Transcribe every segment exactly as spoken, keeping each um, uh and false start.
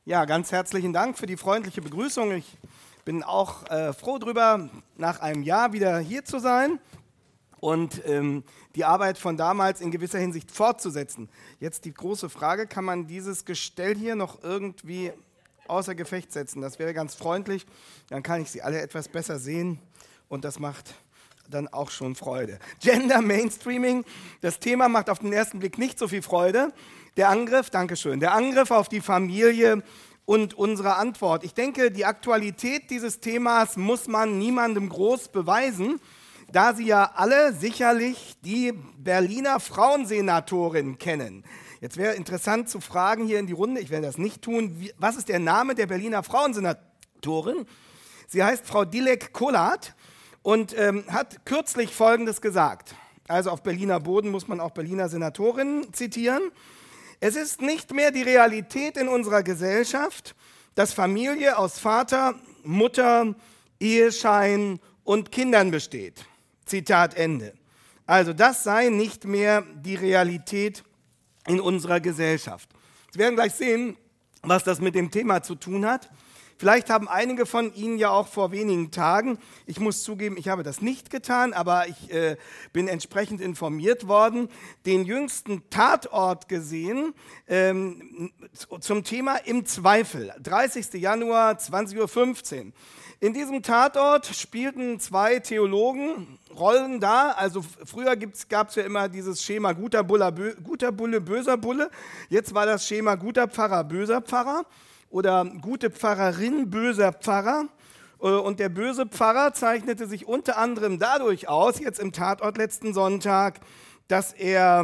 Ja, ganz herzlichen Dank für die freundliche Begrüßung. Ich bin auch äh, froh darüber, nach einem Jahr wieder hier zu sein und ähm, die Arbeit von damals in gewisser Hinsicht fortzusetzen. Jetzt die große Frage, kann man dieses Gestell hier noch irgendwie außer Gefecht setzen? Das wäre ganz freundlich, dann kann ich Sie alle etwas besser sehen und das macht dann auch schon Freude. Gender Mainstreaming, das Thema macht auf den ersten Blick nicht so viel Freude. Der Angriff, Dankeschön, der Angriff auf die Familie und unsere Antwort. Ich denke, die Aktualität dieses Themas muss man niemandem groß beweisen, da Sie ja alle sicherlich die Berliner Frauensenatorin kennen. Jetzt wäre interessant zu fragen hier in die Runde, ich werde das nicht tun, wie, was ist der Name der Berliner Frauensenatorin? Sie heißt Frau Dilek Kolat und ähm, hat kürzlich Folgendes gesagt. Also auf Berliner Boden muss man auch Berliner Senatorinnen zitieren. Es ist nicht mehr die Realität in unserer Gesellschaft, dass Familie aus Vater, Mutter, Eheschein und Kindern besteht. Zitat Ende. Also das sei nicht mehr die Realität in unserer Gesellschaft. Sie werden gleich sehen, was das mit dem Thema zu tun hat. Vielleicht haben einige von Ihnen ja auch vor wenigen Tagen, ich muss zugeben, ich habe das nicht getan, aber ich äh, bin entsprechend informiert worden, den jüngsten Tatort gesehen ähm, zum Thema Im Zweifel, dreißigster Januar, zwanzig Uhr fünfzehn. In diesem Tatort spielten zwei Theologen Rollen da. Also früher gab es ja immer dieses Schema guter, Bulle, bö, guter Bulle, böser Bulle. Jetzt war das Schema guter Pfarrer, böser Pfarrer. Oder gute Pfarrerin, böser Pfarrer. Und der böse Pfarrer zeichnete sich unter anderem dadurch aus, jetzt im Tatort letzten Sonntag, dass er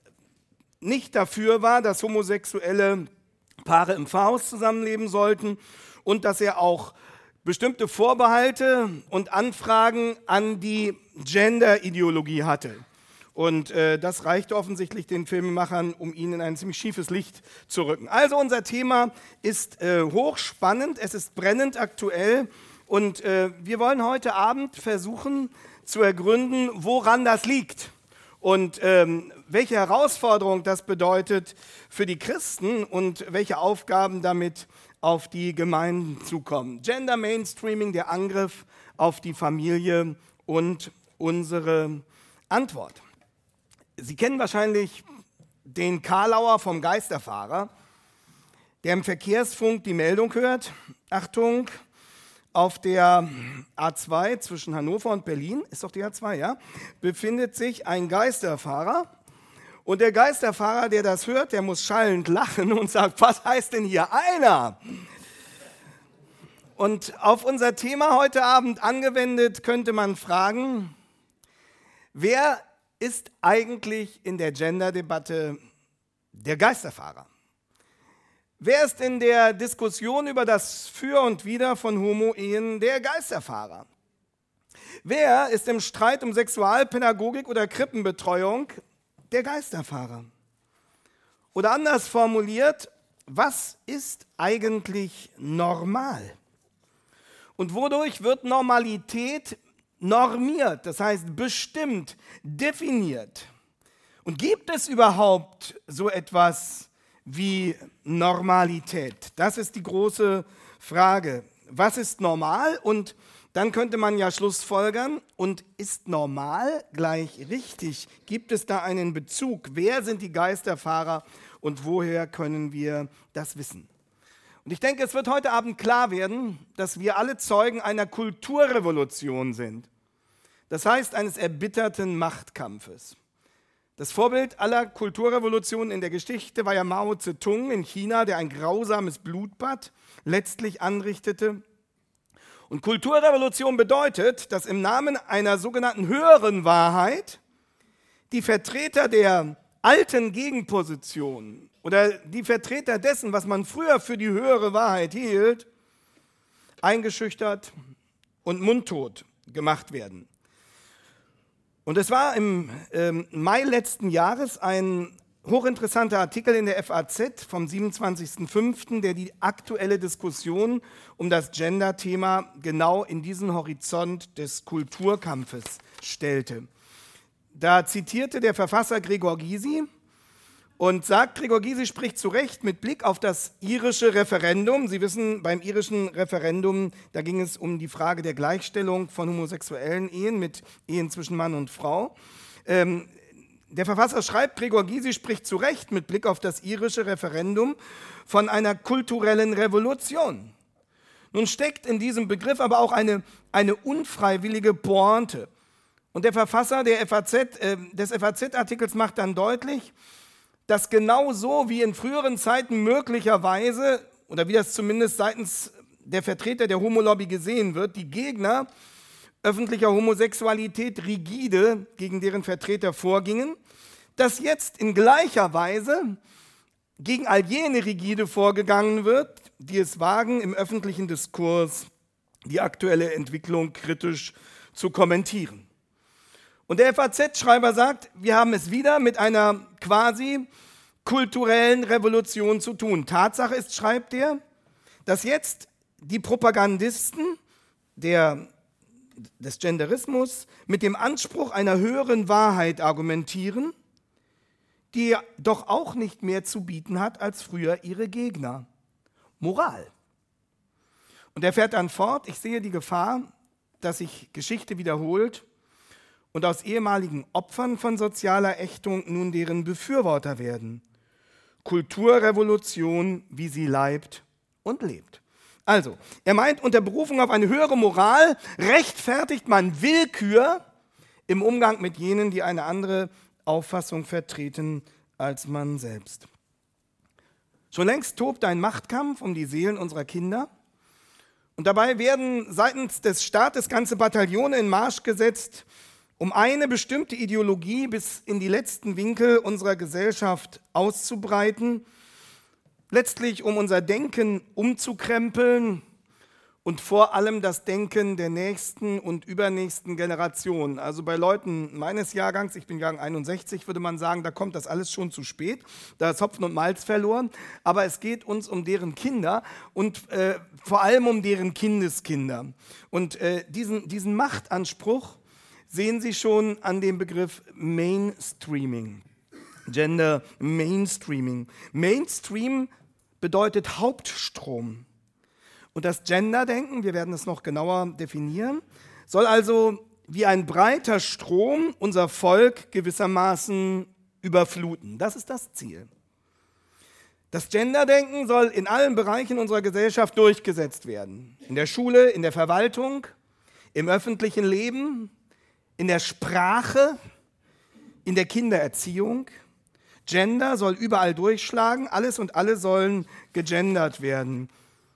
nicht dafür war, dass homosexuelle Paare im Pfarrhaus zusammenleben sollten und dass er auch bestimmte Vorbehalte und Anfragen an die Gender-Ideologie hatte. Und äh, das reichte offensichtlich den Filmemachern, um ihn in ein ziemlich schiefes Licht zu rücken. Also unser Thema ist äh, hochspannend, es ist brennend aktuell und äh, wir wollen heute Abend versuchen zu ergründen, woran das liegt und ähm, welche Herausforderung das bedeutet für die Christen und welche Aufgaben damit auf die Gemeinden zukommen. Gender Mainstreaming, der Angriff auf die Familie und unsere Antwort. Sie kennen wahrscheinlich den Karlauer vom Geisterfahrer, der im Verkehrsfunk die Meldung hört, Achtung, auf der A zwei zwischen Hannover und Berlin, ist doch die A zwei, ja, befindet sich ein Geisterfahrer. Und der Geisterfahrer, der das hört, der muss schallend lachen und sagt, was heißt denn hier einer? Und auf unser Thema heute Abend angewendet könnte man fragen, wer ist eigentlich in der Gender-Debatte der Geisterfahrer? Wer ist in der Diskussion über das Für und Wider von Homo-Ehen der Geisterfahrer? Wer ist im Streit um Sexualpädagogik oder Krippenbetreuung der Geisterfahrer? Oder anders formuliert, was ist eigentlich normal? Und wodurch wird Normalität normiert, das heißt bestimmt, definiert? Und gibt es überhaupt so etwas wie Normalität? Das ist die große Frage. Was ist normal? Und dann könnte man ja schlussfolgern, und ist normal gleich richtig? Gibt es da einen Bezug? Wer sind die Geisterfahrer und woher können wir das wissen? Und ich denke, es wird heute Abend klar werden, dass wir alle Zeugen einer Kulturrevolution sind. Das heißt, eines erbitterten Machtkampfes. Das Vorbild aller Kulturrevolutionen in der Geschichte war ja Mao Zedong in China, der ein grausames Blutbad letztlich anrichtete. Und Kulturrevolution bedeutet, dass im Namen einer sogenannten höheren Wahrheit die Vertreter der alten Gegenposition oder die Vertreter dessen, was man früher für die höhere Wahrheit hielt, eingeschüchtert und mundtot gemacht werden. Und es war im ähm, Mai letzten Jahres ein hochinteressanter Artikel in der F A Z vom siebenundzwanzigsten fünften, der die aktuelle Diskussion um das Gender-Thema genau in diesen Horizont des Kulturkampfes stellte. Da zitierte der Verfasser Gregor Gysi Und sagt, Gregor Gysi spricht zu Recht mit Blick auf das irische Referendum. Sie wissen, beim irischen Referendum, da ging es um die Frage der Gleichstellung von homosexuellen Ehen mit Ehen zwischen Mann und Frau. Ähm, der Verfasser schreibt, Gregor Gysi spricht zu Recht mit Blick auf das irische Referendum von einer kulturellen Revolution. Nun steckt in diesem Begriff aber auch eine, eine unfreiwillige Pointe. Und der Verfasser der F A Z, äh, des F A Z-Artikels macht dann deutlich, dass genau so wie in früheren Zeiten möglicherweise, oder wie das zumindest seitens der Vertreter der Homolobby gesehen wird, die Gegner öffentlicher Homosexualität rigide gegen deren Vertreter vorgingen, dass jetzt in gleicher Weise gegen all jene rigide vorgegangen wird, die es wagen, im öffentlichen Diskurs die aktuelle Entwicklung kritisch zu kommentieren. Und der F A Z-Schreiber sagt, wir haben es wieder mit einer quasi kulturellen Revolution zu tun. Tatsache ist, schreibt er, dass jetzt die Propagandisten der, des Genderismus mit dem Anspruch einer höheren Wahrheit argumentieren, die doch auch nicht mehr zu bieten hat als früher ihre Gegner. Moral. Und er fährt dann fort, ich sehe die Gefahr, dass sich Geschichte wiederholt und aus ehemaligen Opfern von sozialer Ächtung nun deren Befürworter werden. Kulturrevolution, wie sie leibt und lebt. Also, er meint, unter Berufung auf eine höhere Moral rechtfertigt man Willkür im Umgang mit jenen, die eine andere Auffassung vertreten als man selbst. Schon längst tobt ein Machtkampf um die Seelen unserer Kinder. Und dabei werden seitens des Staates ganze Bataillone in Marsch gesetzt, um eine bestimmte Ideologie bis in die letzten Winkel unserer Gesellschaft auszubreiten, letztlich um unser Denken umzukrempeln und vor allem das Denken der nächsten und übernächsten Generation. Also bei Leuten meines Jahrgangs, ich bin Jahrgang einundsechzig, würde man sagen, da kommt das alles schon zu spät, da ist Hopfen und Malz verloren, aber es geht uns um deren Kinder und äh, vor allem um deren Kindeskinder. Und äh, diesen, diesen Machtanspruch sehen Sie schon an dem Begriff Mainstreaming, Gender Mainstreaming. Mainstream bedeutet Hauptstrom. Und das Genderdenken, wir werden es noch genauer definieren, soll also wie ein breiter Strom unser Volk gewissermaßen überfluten. Das ist das Ziel. Das Genderdenken soll in allen Bereichen unserer Gesellschaft durchgesetzt werden. In der Schule, in der Verwaltung, im öffentlichen Leben, in der Sprache, in der Kindererziehung. Gender soll überall durchschlagen, alles und alle sollen gegendert werden.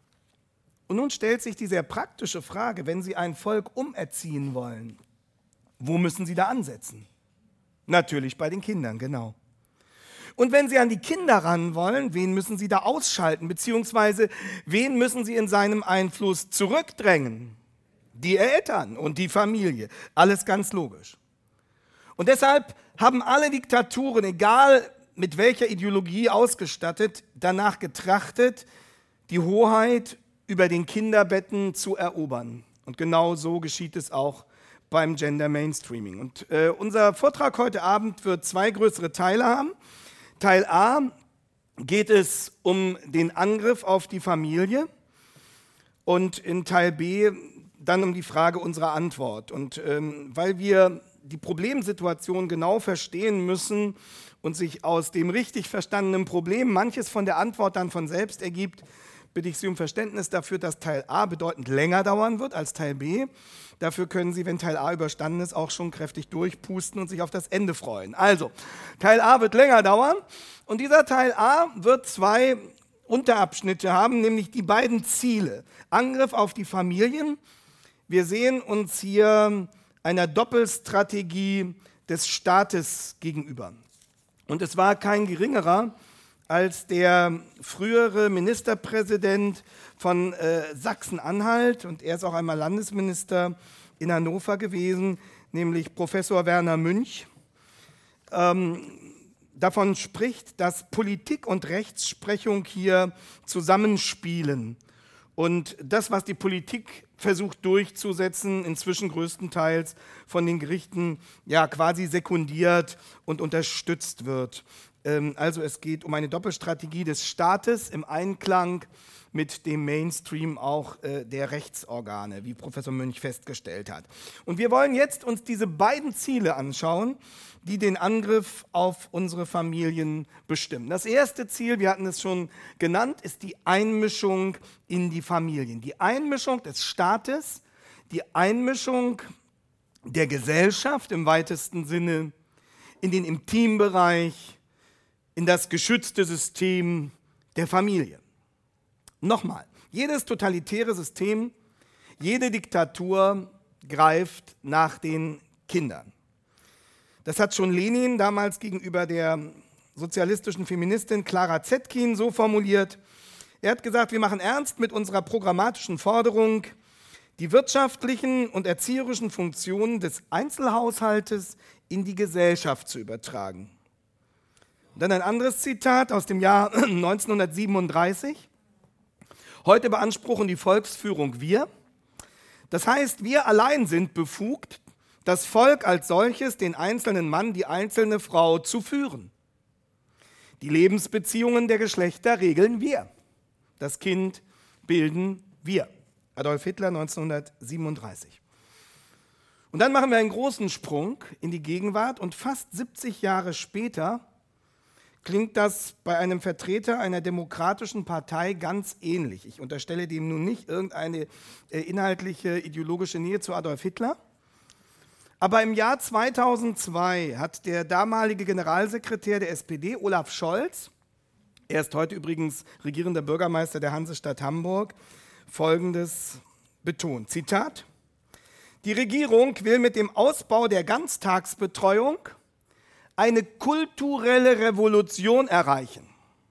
Und nun stellt sich die sehr praktische Frage, wenn Sie ein Volk umerziehen wollen, wo müssen Sie da ansetzen? Natürlich bei den Kindern, genau. Und wenn Sie an die Kinder ran wollen, wen müssen Sie da ausschalten, beziehungsweise wen müssen Sie in seinem Einfluss zurückdrängen? Die Eltern und die Familie, alles ganz logisch. Und deshalb haben alle Diktaturen, egal mit welcher Ideologie ausgestattet, danach getrachtet, die Hoheit über den Kinderbetten zu erobern. Und genau so geschieht es auch beim Gender Mainstreaming. Und äh, unser Vortrag heute Abend wird zwei größere Teile haben. Teil A geht es um den Angriff auf die Familie und in Teil B dann um die Frage unserer Antwort. Und ähm, weil wir die Problemsituation genau verstehen müssen und sich aus dem richtig verstandenen Problem manches von der Antwort dann von selbst ergibt, bitte ich Sie um Verständnis dafür, dass Teil A bedeutend länger dauern wird als Teil B. Dafür können Sie, wenn Teil A überstanden ist, auch schon kräftig durchpusten und sich auf das Ende freuen. Also, Teil A wird länger dauern und dieser Teil A wird zwei Unterabschnitte haben, nämlich die beiden Ziele. Angriff auf die Familien. Wir sehen uns hier einer Doppelstrategie des Staates gegenüber. Und es war kein geringerer als der frühere Ministerpräsident von äh, Sachsen-Anhalt, und er ist auch einmal Landesminister in Hannover gewesen, nämlich Professor Werner Münch, ähm, davon spricht, dass Politik und Rechtsprechung hier zusammenspielen, Und das, was die Politik versucht durchzusetzen, inzwischen größtenteils von den Gerichten ja quasi sekundiert und unterstützt wird. Ähm, also es geht um eine Doppelstrategie des Staates im Einklang mit dem Mainstream auch äh, der Rechtsorgane, wie Professor Münch festgestellt hat. Und wir wollen jetzt uns diese beiden Ziele anschauen, die den Angriff auf unsere Familien bestimmen. Das erste Ziel, wir hatten es schon genannt, ist die Einmischung in die Familien. Die Einmischung des Staates, die Einmischung der Gesellschaft im weitesten Sinne in den Intimbereich, in das geschützte System der Familie. Nochmal, jedes totalitäre System, jede Diktatur greift nach den Kindern. Das hat schon Lenin damals gegenüber der sozialistischen Feministin Clara Zetkin so formuliert. Er hat gesagt, wir machen ernst mit unserer programmatischen Forderung, die wirtschaftlichen und erzieherischen Funktionen des Einzelhaushaltes in die Gesellschaft zu übertragen. Und dann ein anderes Zitat aus dem Jahr neunzehnhundertsiebenunddreißig. Heute beanspruchen die Volksführung wir. Das heißt, wir allein sind befugt, das Volk als solches, den einzelnen Mann, die einzelne Frau zu führen. Die Lebensbeziehungen der Geschlechter regeln wir. Das Kind bilden wir. Adolf Hitler neunzehnhundertsiebenunddreißig. Und dann machen wir einen großen Sprung in die Gegenwart und fast siebzig Jahre später klingt das bei einem Vertreter einer demokratischen Partei ganz ähnlich. Ich unterstelle dem nun nicht irgendeine äh, inhaltliche, ideologische Nähe zu Adolf Hitler. Aber im Jahr zweitausendzwei hat der damalige Generalsekretär der S P D, Olaf Scholz, er ist heute übrigens regierender Bürgermeister der Hansestadt Hamburg, Folgendes betont. Zitat: Die Regierung will mit dem Ausbau der Ganztagsbetreuung eine kulturelle Revolution erreichen.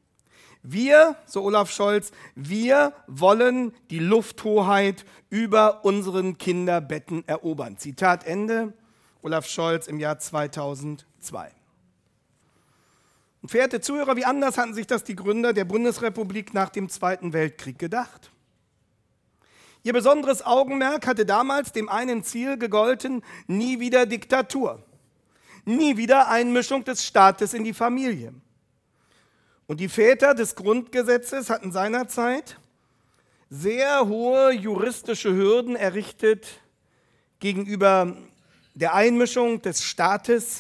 Wir, so Olaf Scholz, wir wollen die Lufthoheit über unseren Kinderbetten erobern. Zitat Ende, Olaf Scholz im Jahr zweitausendzwei. Und verehrte Zuhörer, wie anders hatten sich das die Gründer der Bundesrepublik nach dem Zweiten Weltkrieg gedacht? Ihr besonderes Augenmerk hatte damals dem einen Ziel gegolten: nie wieder Diktatur, nie wieder Einmischung des Staates in die Familie. Und die Väter des Grundgesetzes hatten seinerzeit sehr hohe juristische Hürden errichtet gegenüber der Einmischung des Staates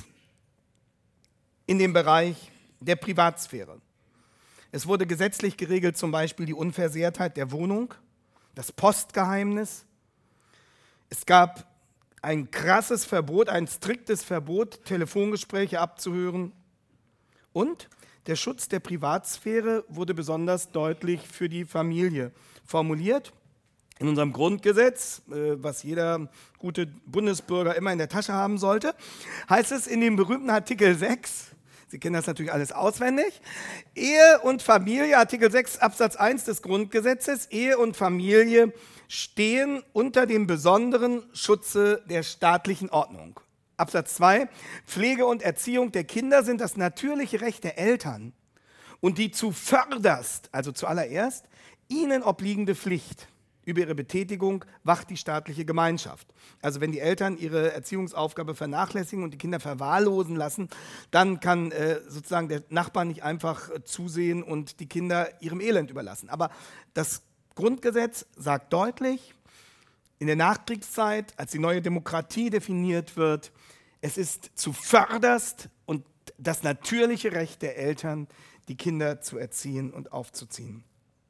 in den Bereich der Privatsphäre. Es wurde gesetzlich geregelt, zum Beispiel die Unversehrtheit der Wohnung, das Postgeheimnis. Es gab ein krasses Verbot, ein striktes Verbot, Telefongespräche abzuhören. Und der Schutz der Privatsphäre wurde besonders deutlich für die Familie formuliert. In unserem Grundgesetz, was jeder gute Bundesbürger immer in der Tasche haben sollte, heißt es in dem berühmten Artikel sechs, Sie kennen das natürlich alles auswendig, Ehe und Familie, Artikel sechs Absatz eins des Grundgesetzes, Ehe und Familie stehen unter dem besonderen Schutze der staatlichen Ordnung. Absatz zwei, Pflege und Erziehung der Kinder sind das natürliche Recht der Eltern und die zuvörderst, also zuallererst, ihnen obliegende Pflicht. Über ihre Betätigung wacht die staatliche Gemeinschaft. Also wenn die Eltern ihre Erziehungsaufgabe vernachlässigen und die Kinder verwahrlosen lassen, dann kann äh, sozusagen der Nachbar nicht einfach äh, zusehen und die Kinder ihrem Elend überlassen. Aber das Grundgesetz sagt deutlich, in der Nachkriegszeit, als die neue Demokratie definiert wird, es ist zuvörderst und das natürliche Recht der Eltern, die Kinder zu erziehen und aufzuziehen.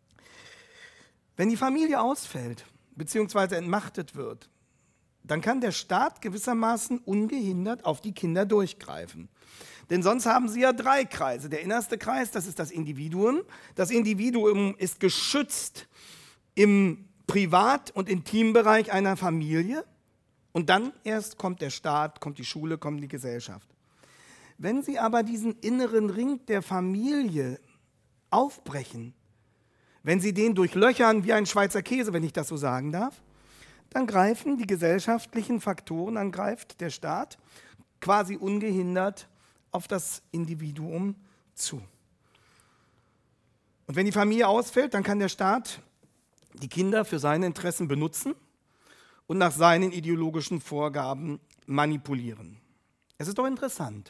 Wenn die Familie ausfällt bzw. entmachtet wird, dann kann der Staat gewissermaßen ungehindert auf die Kinder durchgreifen. Denn sonst haben sie ja drei Kreise. Der innerste Kreis, das ist das Individuum. Das Individuum ist geschützt im Privat- und Intimbereich einer Familie. Und dann erst kommt der Staat, kommt die Schule, kommt die Gesellschaft. Wenn sie aber diesen inneren Ring der Familie aufbrechen, wenn sie den durchlöchern wie ein Schweizer Käse, wenn ich das so sagen darf, dann greifen die gesellschaftlichen Faktoren, dann greift der Staat quasi ungehindert auf das Individuum zu. Und wenn die Familie ausfällt, dann kann der Staat die Kinder für seine Interessen benutzen und nach seinen ideologischen Vorgaben manipulieren. Es ist doch interessant,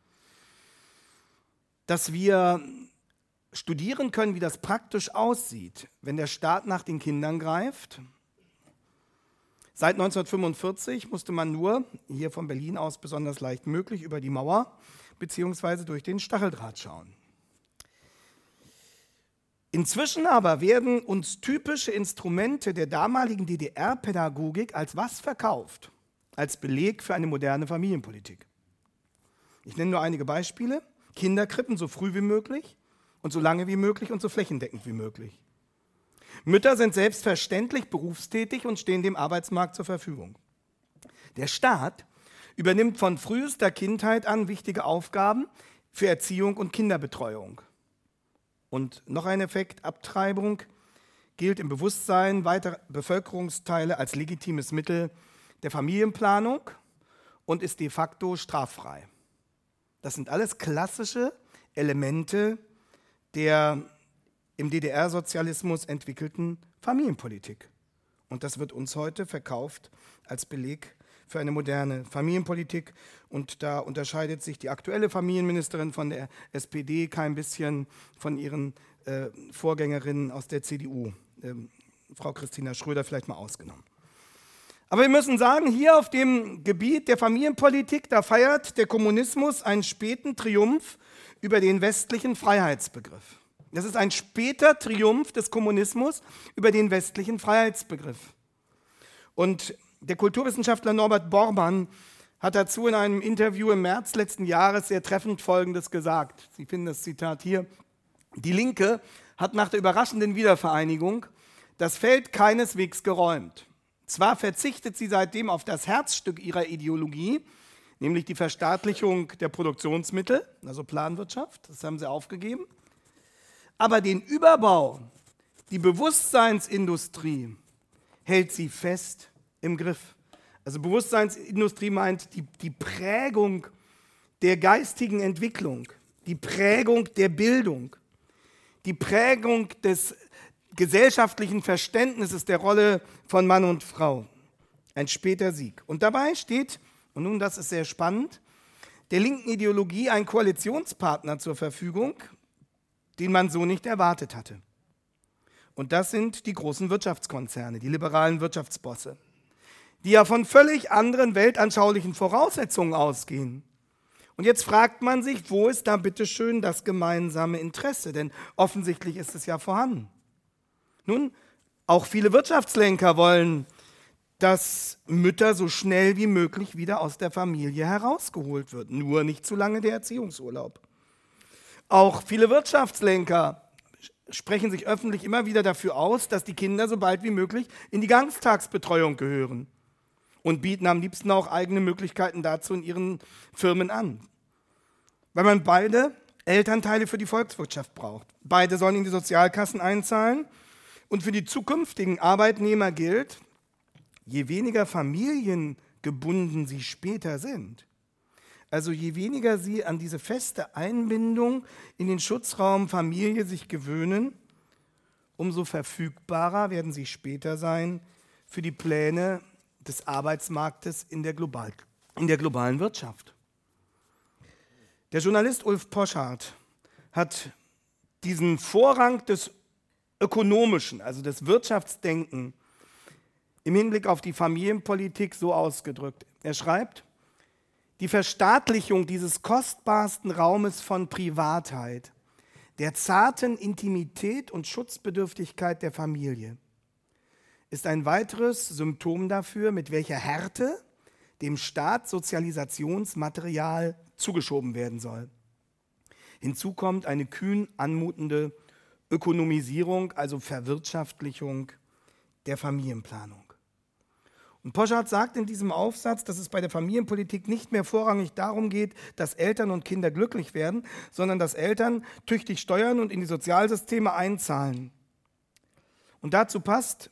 dass wir studieren können, wie das praktisch aussieht, wenn der Staat nach den Kindern greift. Seit neunzehnhundertfünfundvierzig musste man nur, hier von Berlin aus besonders leicht möglich, über die Mauer bzw. durch den Stacheldraht schauen. Inzwischen aber werden uns typische Instrumente der damaligen D D R-Pädagogik als was verkauft? Als Beleg für eine moderne Familienpolitik. Ich nenne nur einige Beispiele. Kinderkrippen so früh wie möglich und so lange wie möglich und so flächendeckend wie möglich. Mütter sind selbstverständlich berufstätig und stehen dem Arbeitsmarkt zur Verfügung. Der Staat übernimmt von frühester Kindheit an wichtige Aufgaben für Erziehung und Kinderbetreuung. Und noch ein Effekt, Abtreibung gilt im Bewusstsein weiterer Bevölkerungsteile als legitimes Mittel der Familienplanung und ist de facto straffrei. Das sind alles klassische Elemente der im D D R-Sozialismus entwickelten Familienpolitik. Und das wird uns heute verkauft als Beleg für eine moderne Familienpolitik. Und da unterscheidet sich die aktuelle Familienministerin von der S P D kein bisschen von ihren äh, Vorgängerinnen aus der C D U, äh, Frau Christina Schröder vielleicht mal ausgenommen. Aber wir müssen sagen, hier auf dem Gebiet der Familienpolitik, da feiert der Kommunismus einen späten Triumph über den westlichen Freiheitsbegriff. Das ist ein später Triumph des Kommunismus über den westlichen Freiheitsbegriff. Und der Kulturwissenschaftler Norbert Bormann hat dazu in einem Interview im März letzten Jahres sehr treffend Folgendes gesagt. Sie finden das Zitat hier. Die Linke hat nach der überraschenden Wiedervereinigung das Feld keineswegs geräumt. Zwar verzichtet sie seitdem auf das Herzstück ihrer Ideologie, nämlich die Verstaatlichung der Produktionsmittel, also Planwirtschaft, das haben sie aufgegeben, aber den Überbau, die Bewusstseinsindustrie, hält sie fest im Griff. Also Bewusstseinsindustrie meint die, die Prägung der geistigen Entwicklung, die Prägung der Bildung, die Prägung des gesellschaftlichen Verständnisses der Rolle von Mann und Frau. Ein später Sieg. Und dabei steht, und nun das ist sehr spannend, der linken Ideologie ein Koalitionspartner zur Verfügung, den man so nicht erwartet hatte. Und das sind die großen Wirtschaftskonzerne, die liberalen Wirtschaftsbosse, die ja von völlig anderen weltanschaulichen Voraussetzungen ausgehen. Und jetzt fragt man sich, wo ist da bitteschön das gemeinsame Interesse? Denn offensichtlich ist es ja vorhanden. Nun, auch viele Wirtschaftslenker wollen, dass Mütter so schnell wie möglich wieder aus der Familie herausgeholt wird. Nur nicht zu lange der Erziehungsurlaub. Auch viele Wirtschaftslenker sprechen sich öffentlich immer wieder dafür aus, dass die Kinder so bald wie möglich in die Ganztagsbetreuung gehören und bieten am liebsten auch eigene Möglichkeiten dazu in ihren Firmen an. Weil man beide Elternteile für die Volkswirtschaft braucht. Beide sollen in die Sozialkassen einzahlen und für die zukünftigen Arbeitnehmer gilt, je weniger familiengebunden sie später sind, also je weniger sie an diese feste Einbindung in den Schutzraum Familie sich gewöhnen, umso verfügbarer werden sie später sein für die Pläne des Arbeitsmarktes in der, global, in der globalen Wirtschaft. Der Journalist Ulf Poschardt hat diesen Vorrang des Ökonomischen, also des Wirtschaftsdenken, im Hinblick auf die Familienpolitik so ausgedrückt. Er schreibt, die Verstaatlichung dieses kostbarsten Raumes von Privatheit, der zarten Intimität und Schutzbedürftigkeit der Familie, ist ein weiteres Symptom dafür, mit welcher Härte dem Staat Sozialisationsmaterial zugeschoben werden soll. Hinzu kommt eine kühn anmutende Ökonomisierung, also Verwirtschaftlichung der Familienplanung. Und Poschardt sagt in diesem Aufsatz, dass es bei der Familienpolitik nicht mehr vorrangig darum geht, dass Eltern und Kinder glücklich werden, sondern dass Eltern tüchtig steuern und in die Sozialsysteme einzahlen. Und dazu passt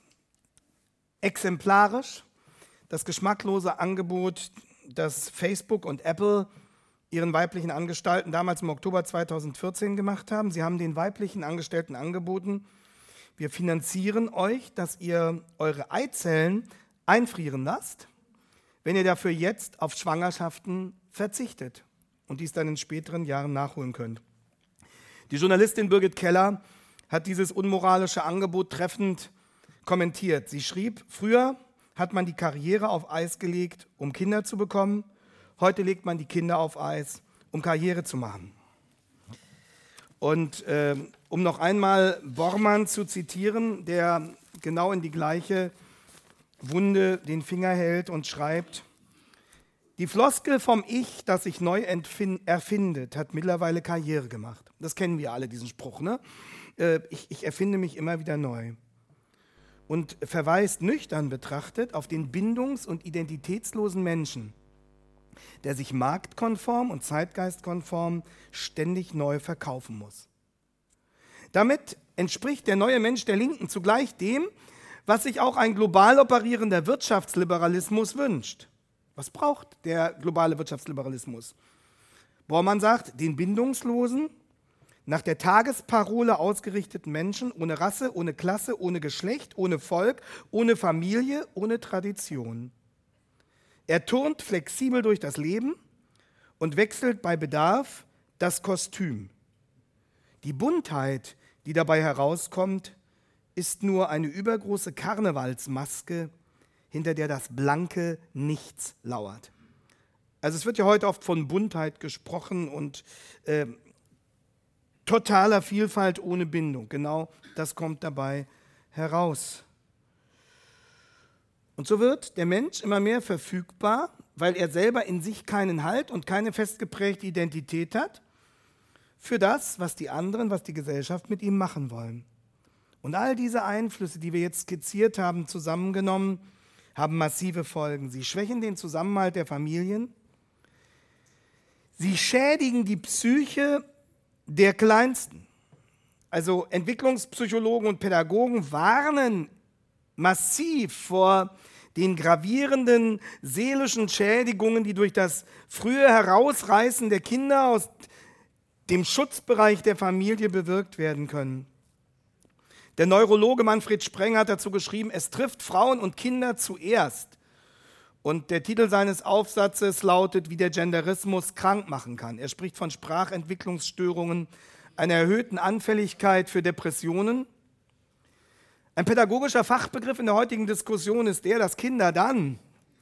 exemplarisch das geschmacklose Angebot, das Facebook und Apple ihren weiblichen Angestellten damals im Oktober zweitausendvierzehn gemacht haben. Sie haben den weiblichen Angestellten angeboten, wir finanzieren euch, dass ihr eure Eizellen einfrieren lasst, wenn ihr dafür jetzt auf Schwangerschaften verzichtet und dies dann in späteren Jahren nachholen könnt. Die Journalistin Birgit Keller hat dieses unmoralische Angebot treffend kommentiert. Sie schrieb, früher hat man die Karriere auf Eis gelegt, um Kinder zu bekommen. Heute legt man die Kinder auf Eis, um Karriere zu machen. Und äh, um noch einmal Bormann zu zitieren, der genau in die gleiche Wunde den Finger hält und schreibt, die Floskel vom Ich, das sich neu erfindet, hat mittlerweile Karriere gemacht. Das kennen wir alle, diesen Spruch, ne? Äh, ich, ich erfinde mich immer wieder neu. Und verweist nüchtern betrachtet auf den bindungs- und identitätslosen Menschen, der sich marktkonform und zeitgeistkonform ständig neu verkaufen muss. Damit entspricht der neue Mensch der Linken zugleich dem, was sich auch ein global operierender Wirtschaftsliberalismus wünscht. Was braucht der globale Wirtschaftsliberalismus? Bormann sagt, den bindungslosen, nach der Tagesparole ausgerichteten Menschen ohne Rasse, ohne Klasse, ohne Geschlecht, ohne Volk, ohne Familie, ohne Tradition. Er turnt flexibel durch das Leben und wechselt bei Bedarf das Kostüm. Die Buntheit, die dabei herauskommt, ist nur eine übergroße Karnevalsmaske, hinter der das blanke Nichts lauert. Also es wird ja heute oft von Buntheit gesprochen und äh, totaler Vielfalt ohne Bindung. Genau das kommt dabei heraus. Und so wird der Mensch immer mehr verfügbar, weil er selber in sich keinen Halt und keine festgeprägte Identität hat, für das, was die anderen, was die Gesellschaft mit ihm machen wollen. Und all diese Einflüsse, die wir jetzt skizziert haben, zusammengenommen, haben massive Folgen. Sie schwächen den Zusammenhalt der Familien, sie schädigen die Psyche der Kleinsten. Also Entwicklungspsychologen und Pädagogen warnen massiv vor den gravierenden seelischen Schädigungen, die durch das frühe Herausreißen der Kinder aus dem Schutzbereich der Familie bewirkt werden können. Der Neurologe Manfred Spreng hat dazu geschrieben, es trifft Frauen und Kinder zuerst. Und der Titel seines Aufsatzes lautet, wie der Genderismus krank machen kann. Er spricht von Sprachentwicklungsstörungen, einer erhöhten Anfälligkeit für Depressionen. Ein pädagogischer Fachbegriff in der heutigen Diskussion ist der, dass Kinder dann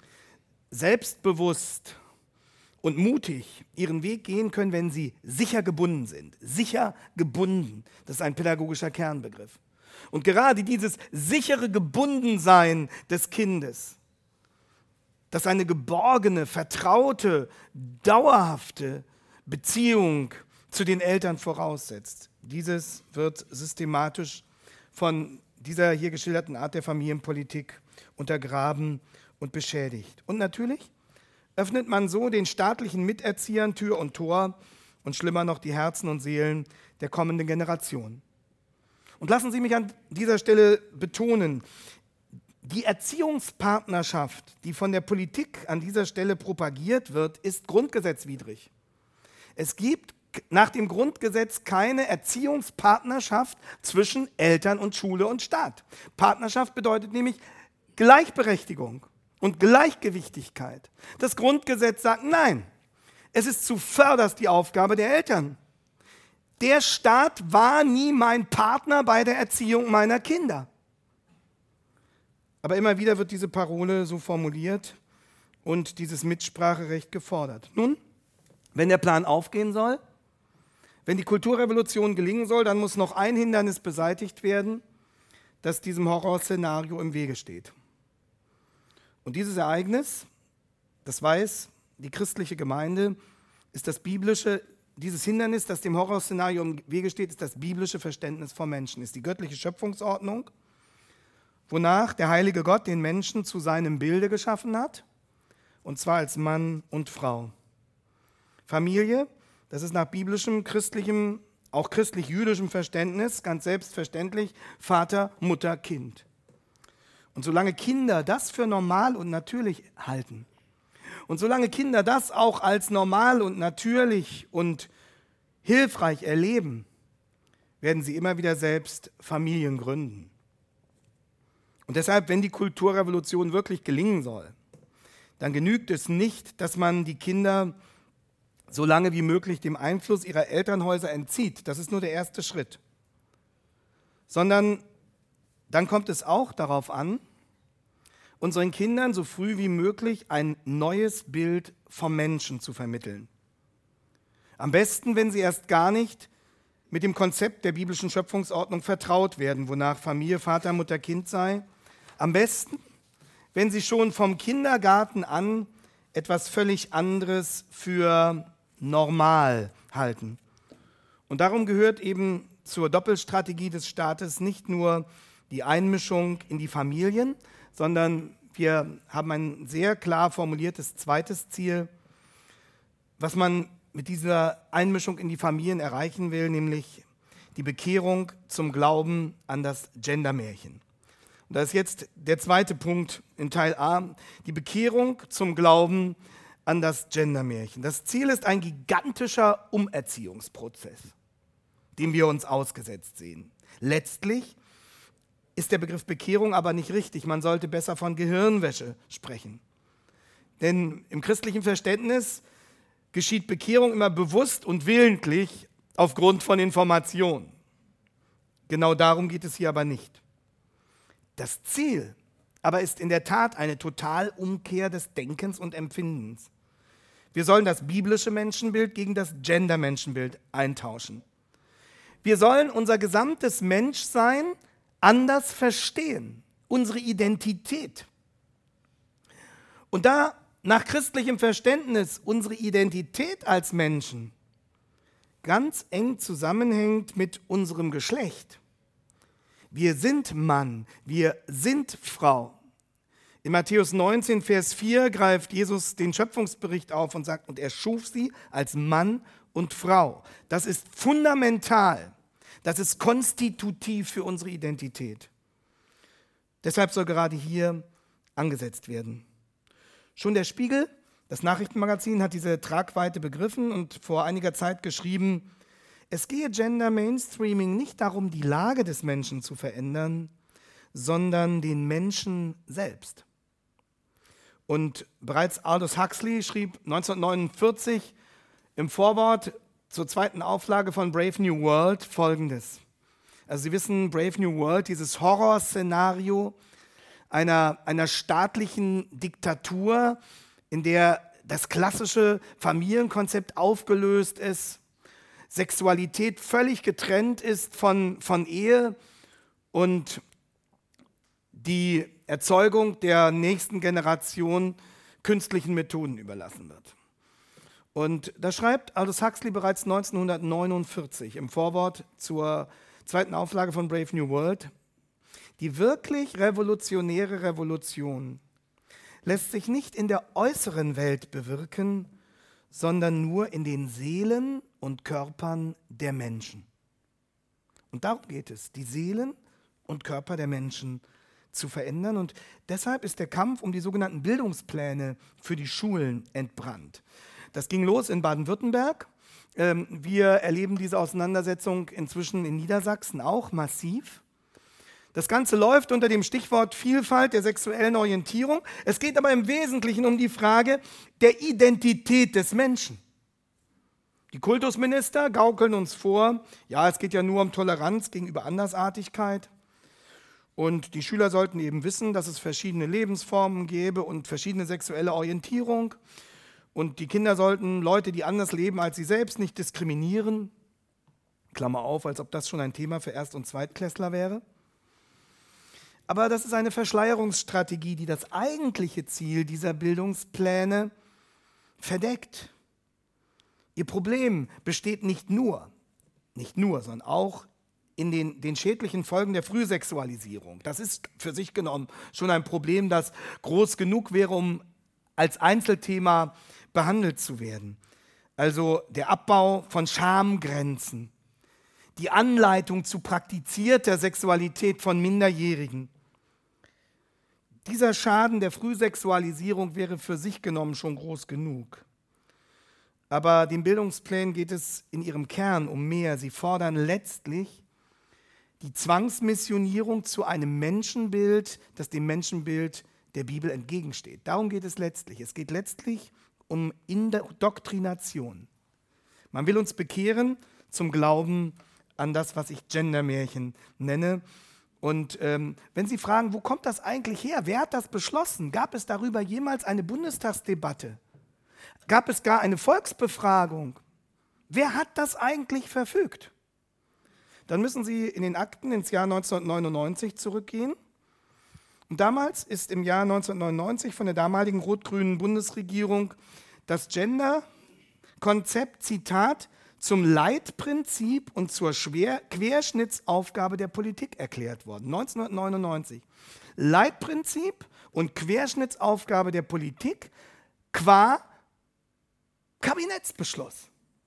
selbstbewusst und mutig ihren Weg gehen können, wenn sie sicher gebunden sind. Sicher gebunden, das ist ein pädagogischer Kernbegriff. Und gerade dieses sichere Gebundensein des Kindes, das eine geborgene, vertraute, dauerhafte Beziehung zu den Eltern voraussetzt. Dieses wird systematisch von dieser hier geschilderten Art der Familienpolitik untergraben und beschädigt. Und natürlich öffnet man so den staatlichen Miterziehern Tür und Tor und schlimmer noch die Herzen und Seelen der kommenden Generation. Und lassen Sie mich an dieser Stelle betonen, die Erziehungspartnerschaft, die von der Politik an dieser Stelle propagiert wird, ist grundgesetzwidrig. Es gibt nach dem Grundgesetz keine Erziehungspartnerschaft zwischen Eltern und Schule und Staat. Partnerschaft bedeutet nämlich Gleichberechtigung und Gleichgewichtigkeit. Das Grundgesetz sagt nein, es ist zuvörderst die Aufgabe der Eltern. Der Staat war nie mein Partner bei der Erziehung meiner Kinder. Aber immer wieder wird diese Parole so formuliert und dieses Mitspracherecht gefordert. Nun, wenn der Plan aufgehen soll, wenn die Kulturrevolution gelingen soll, dann muss noch ein Hindernis beseitigt werden, das diesem Horrorszenario im Wege steht. Und dieses Ereignis, das weiß die christliche Gemeinde, ist das biblische, dieses Hindernis, das dem Horrorszenario im Wege steht, ist das biblische Verständnis vom Menschen, ist die göttliche Schöpfungsordnung, wonach der heilige Gott den Menschen zu seinem Bilde geschaffen hat, und zwar als Mann und Frau. Familie, das ist nach biblischem, christlichem, auch christlich-jüdischem Verständnis ganz selbstverständlich Vater, Mutter, Kind. Und solange Kinder das für normal und natürlich halten und solange Kinder das auch als normal und natürlich und hilfreich erleben, werden sie immer wieder selbst Familien gründen. Und deshalb, wenn die Kulturrevolution wirklich gelingen soll, dann genügt es nicht, dass man die Kinder so lange wie möglich dem Einfluss ihrer Elternhäuser entzieht. Das ist nur der erste Schritt. Sondern dann kommt es auch darauf an, unseren Kindern so früh wie möglich ein neues Bild vom Menschen zu vermitteln. Am besten, wenn sie erst gar nicht mit dem Konzept der biblischen Schöpfungsordnung vertraut werden, wonach Familie, Vater, Mutter, Kind sei. Am besten, wenn sie schon vom Kindergarten an etwas völlig anderes für normal halten. Und darum gehört eben zur Doppelstrategie des Staates nicht nur die Einmischung in die Familien, sondern wir haben ein sehr klar formuliertes zweites Ziel, was man mit dieser Einmischung in die Familien erreichen will, nämlich die Bekehrung zum Glauben an das Gendermärchen. Und das ist jetzt der zweite Punkt in Teil A, die Bekehrung zum Glauben an das Gendermärchen. Das Ziel ist ein gigantischer Umerziehungsprozess, dem wir uns ausgesetzt sehen. Letztlich ist der Begriff Bekehrung aber nicht richtig. Man sollte besser von Gehirnwäsche sprechen. Denn im christlichen Verständnis geschieht Bekehrung immer bewusst und willentlich aufgrund von Information. Genau darum geht es hier aber nicht. Das Ziel aber ist in der Tat eine Totalumkehr des Denkens und Empfindens. Wir sollen das biblische Menschenbild gegen das Gender-Menschenbild eintauschen. Wir sollen unser gesamtes Menschsein anders verstehen, unsere Identität. Und da nach christlichem Verständnis unsere Identität als Menschen ganz eng zusammenhängt mit unserem Geschlecht. Wir sind Mann, wir sind Frau. In Matthäus neunzehn, Vers vier greift Jesus den Schöpfungsbericht auf und sagt, und er schuf sie als Mann und Frau. Das ist fundamental, das ist konstitutiv für unsere Identität. Deshalb soll gerade hier angesetzt werden. Schon der Spiegel, das Nachrichtenmagazin, hat diese Tragweite begriffen und vor einiger Zeit geschrieben, es gehe Gender Mainstreaming nicht darum, die Lage des Menschen zu verändern, sondern den Menschen selbst. Und bereits Aldous Huxley schrieb neunzehnhundertneunundvierzig im Vorwort zur zweiten Auflage von Brave New World Folgendes. Also Sie wissen, Brave New World, dieses Horrorszenario einer, einer staatlichen Diktatur, in der das klassische Familienkonzept aufgelöst ist, Sexualität völlig getrennt ist von, von Ehe und die Erzeugung der nächsten Generation künstlichen Methoden überlassen wird. Und da schreibt Aldous Huxley bereits neunzehnhundertneunundvierzig im Vorwort zur zweiten Auflage von Brave New World, die wirklich revolutionäre Revolution lässt sich nicht in der äußeren Welt bewirken, sondern nur in den Seelen und Körpern der Menschen. Und darum geht es, die Seelen und Körper der Menschen zu verändern. Und deshalb ist der Kampf um die sogenannten Bildungspläne für die Schulen entbrannt. Das ging los in Baden-Württemberg. Wir erleben diese Auseinandersetzung inzwischen in Niedersachsen auch massiv. Das Ganze läuft unter dem Stichwort Vielfalt der sexuellen Orientierung. Es geht aber im Wesentlichen um die Frage der Identität des Menschen. Die Kultusminister gaukeln uns vor, ja, es geht ja nur um Toleranz gegenüber Andersartigkeit. Und die Schüler sollten eben wissen, dass es verschiedene Lebensformen gäbe und verschiedene sexuelle Orientierung. Und die Kinder sollten Leute, die anders leben als sie selbst, nicht diskriminieren. Klammer auf, als ob das schon ein Thema für Erst- und Zweitklässler wäre. Aber das ist eine Verschleierungsstrategie, die das eigentliche Ziel dieser Bildungspläne verdeckt. Ihr Problem besteht nicht nur, nicht nur, sondern auch in den, den schädlichen Folgen der Frühsexualisierung. Das ist für sich genommen schon ein Problem, das groß genug wäre, um als Einzelthema behandelt zu werden. Also der Abbau von Schamgrenzen, die Anleitung zu praktizierter Sexualität von Minderjährigen. Dieser Schaden der Frühsexualisierung wäre für sich genommen schon groß genug. Aber den Bildungsplänen geht es in ihrem Kern um mehr. Sie fordern letztlich die Zwangsmissionierung zu einem Menschenbild, das dem Menschenbild der Bibel entgegensteht. Darum geht es letztlich. Es geht letztlich um Indoktrination. Man will uns bekehren zum Glauben an das, was ich Gendermärchen nenne. Und ähm, wenn Sie fragen, wo kommt das eigentlich her? Wer hat das beschlossen? Gab es darüber jemals eine Bundestagsdebatte? Gab es gar eine Volksbefragung? Wer hat das eigentlich verfügt? Dann müssen Sie in den Akten ins Jahr neunzehnhundertneunundneunzig zurückgehen. Und damals ist im Jahr neunzehnhundertneunundneunzig von der damaligen rot-grünen Bundesregierung das Gender-Konzept, Zitat, zum Leitprinzip und zur Schwer- Querschnittsaufgabe der Politik erklärt worden. neunzehnhundertneunundneunzig. Leitprinzip und Querschnittsaufgabe der Politik qua Kabinettsbeschluss.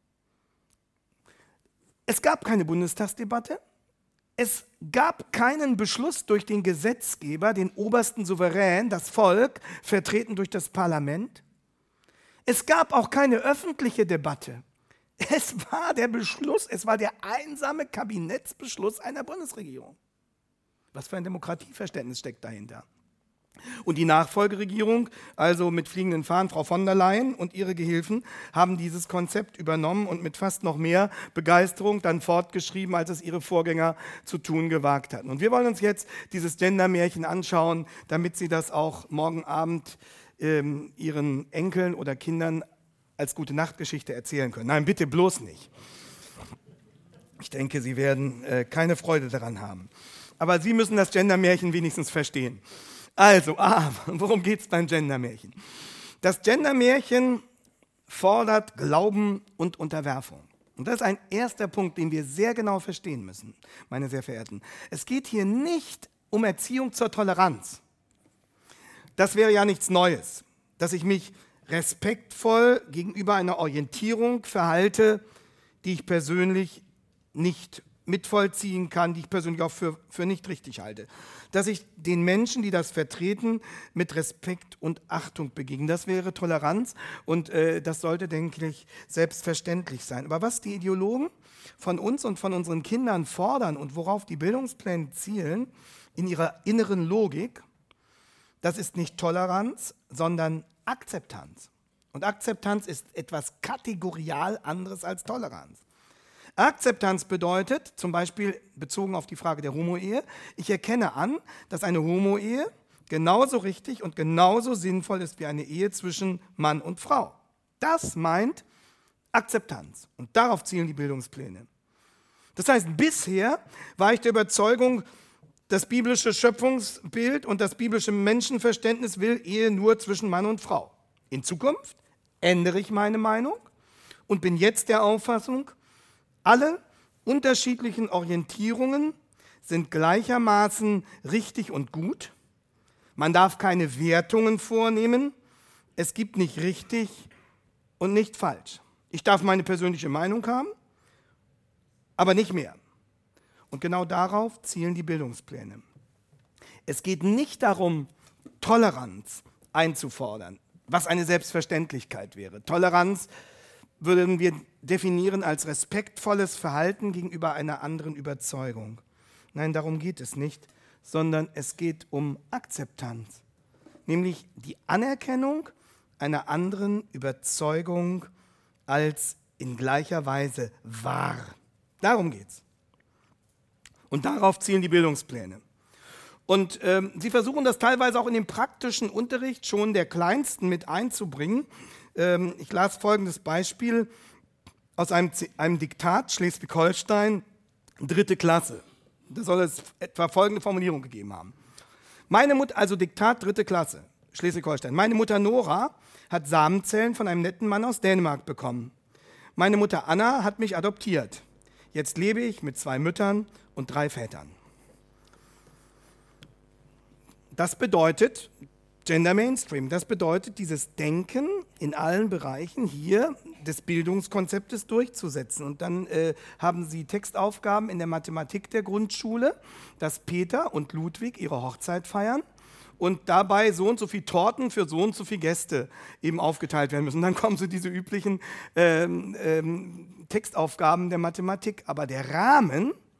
Es gab keine Bundestagsdebatte. Es gab keinen Beschluss durch den Gesetzgeber, den obersten Souverän, das Volk, vertreten durch das Parlament. Es gab auch keine öffentliche Debatte. Es war der Beschluss, es war der einsame Kabinettsbeschluss einer Bundesregierung. Was für ein Demokratieverständnis steckt dahinter? Und die Nachfolgeregierung, also mit fliegenden Fahnen, Frau von der Leyen und ihre Gehilfen, haben dieses Konzept übernommen und mit fast noch mehr Begeisterung dann fortgeschrieben, als es ihre Vorgänger zu tun gewagt hatten. Und wir wollen uns jetzt dieses Gendermärchen anschauen, damit Sie das auch morgen Abend ähm, Ihren Enkeln oder Kindern als Gute-Nacht-Geschichte erzählen können. Nein, bitte bloß nicht. Ich denke, Sie werden äh, keine Freude daran haben. Aber Sie müssen das Gendermärchen wenigstens verstehen. Also, ah, worum geht es beim Gendermärchen? Das Gendermärchen fordert Glauben und Unterwerfung. Und das ist ein erster Punkt, den wir sehr genau verstehen müssen, meine sehr Verehrten. Es geht hier nicht um Erziehung zur Toleranz. Das wäre ja nichts Neues, dass ich mich respektvoll gegenüber einer Orientierung verhalte, die ich persönlich nicht mitvollziehen kann, die ich persönlich auch für, für nicht richtig halte. Dass ich den Menschen, die das vertreten, mit Respekt und Achtung begegne. Das wäre Toleranz und äh, das sollte, denke ich, selbstverständlich sein. Aber was die Ideologen von uns und von unseren Kindern fordern und worauf die Bildungspläne zielen, in ihrer inneren Logik, das ist nicht Toleranz, sondern Akzeptanz. Und Akzeptanz ist etwas kategorial anderes als Toleranz. Akzeptanz bedeutet, zum Beispiel bezogen auf die Frage der Homo-Ehe, ich erkenne an, dass eine Homo-Ehe genauso richtig und genauso sinnvoll ist wie eine Ehe zwischen Mann und Frau. Das meint Akzeptanz. Und darauf zielen die Bildungspläne. Das heißt, bisher war ich der Überzeugung, das biblische Schöpfungsbild und das biblische Menschenverständnis will Ehe nur zwischen Mann und Frau. In Zukunft ändere ich meine Meinung und bin jetzt der Auffassung, alle unterschiedlichen Orientierungen sind gleichermaßen richtig und gut. Man darf keine Wertungen vornehmen. Es gibt nicht richtig und nicht falsch. Ich darf meine persönliche Meinung haben, aber nicht mehr. Und genau darauf zielen die Bildungspläne. Es geht nicht darum, Toleranz einzufordern, was eine Selbstverständlichkeit wäre. Toleranz würden wir definieren als respektvolles Verhalten gegenüber einer anderen Überzeugung. Nein, darum geht es nicht, sondern es geht um Akzeptanz, nämlich die Anerkennung einer anderen Überzeugung als in gleicher Weise wahr. Darum geht es. Und darauf zielen die Bildungspläne. Und ähm, sie versuchen das teilweise auch in den praktischen Unterricht schon der Kleinsten mit einzubringen. Ähm, ich las folgendes Beispiel aus einem, einem Diktat Schleswig-Holstein, dritte Klasse. Da soll es etwa folgende Formulierung gegeben haben. Meine Mutter, also Diktat dritte Klasse, Schleswig-Holstein. Meine Mutter Nora hat Samenzellen von einem netten Mann aus Dänemark bekommen. Meine Mutter Anna hat mich adoptiert. Jetzt lebe ich mit zwei Müttern und drei Vätern. Das bedeutet Gender Mainstream. Das bedeutet, dieses Denken in allen Bereichen hier des Bildungskonzeptes durchzusetzen. Und dann äh, haben Sie Textaufgaben in der Mathematik der Grundschule, dass Peter und Ludwig ihre Hochzeit feiern und dabei so und so viele Torten für so und so viele Gäste eben aufgeteilt werden müssen. Dann kommen so diese üblichen ähm, ähm, Textaufgaben der Mathematik. Aber der Rahmen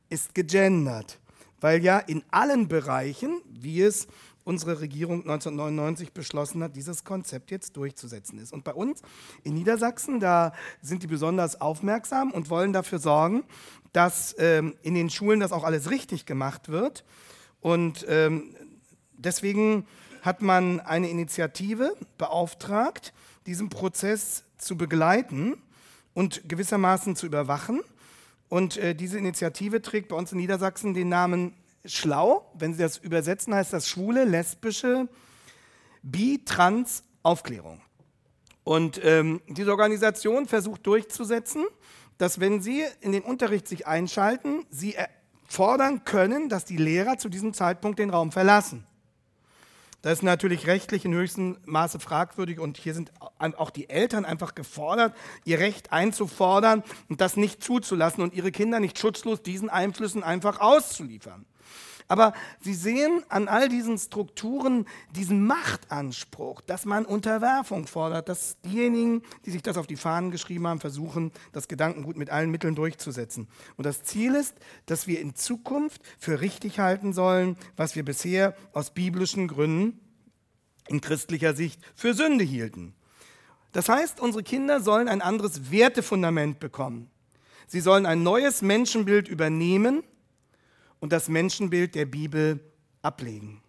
ist gegendert, weil ja in allen Bereichen, wie es unsere Regierung neunzehnhundertneunundneunzig beschlossen hat, dieses Konzept jetzt durchzusetzen ist. Und bei uns in Niedersachsen, da sind die besonders aufmerksam und wollen dafür sorgen, dass ähm, in den Schulen das auch alles richtig gemacht wird. Und ähm, deswegen hat man eine Initiative beauftragt, diesen Prozess zu begleiten und gewissermaßen zu überwachen. Und äh, diese Initiative trägt bei uns in Niedersachsen den Namen Schlau. Wenn Sie das übersetzen, heißt das schwule, lesbische, bi-, trans Aufklärung. Und ähm, diese Organisation versucht durchzusetzen, dass wenn Sie in den Unterricht sich einschalten, Sie fordern können, dass die Lehrer zu diesem Zeitpunkt den Raum verlassen. Das ist natürlich rechtlich in höchstem Maße fragwürdig und hier sind auch die Eltern einfach gefordert, ihr Recht einzufordern und das nicht zuzulassen und ihre Kinder nicht schutzlos diesen Einflüssen einfach auszuliefern. Aber Sie sehen an all diesen Strukturen diesen Machtanspruch, dass man Unterwerfung fordert, dass diejenigen, die sich das auf die Fahnen geschrieben haben, versuchen, das Gedankengut mit allen Mitteln durchzusetzen. Und das Ziel ist, dass wir in Zukunft für richtig halten sollen, was wir bisher aus biblischen Gründen in christlicher Sicht für Sünde hielten. Das heißt, unsere Kinder sollen ein anderes Wertefundament bekommen. Sie sollen ein neues Menschenbild übernehmen und das Menschenbild der Bibel ablegen.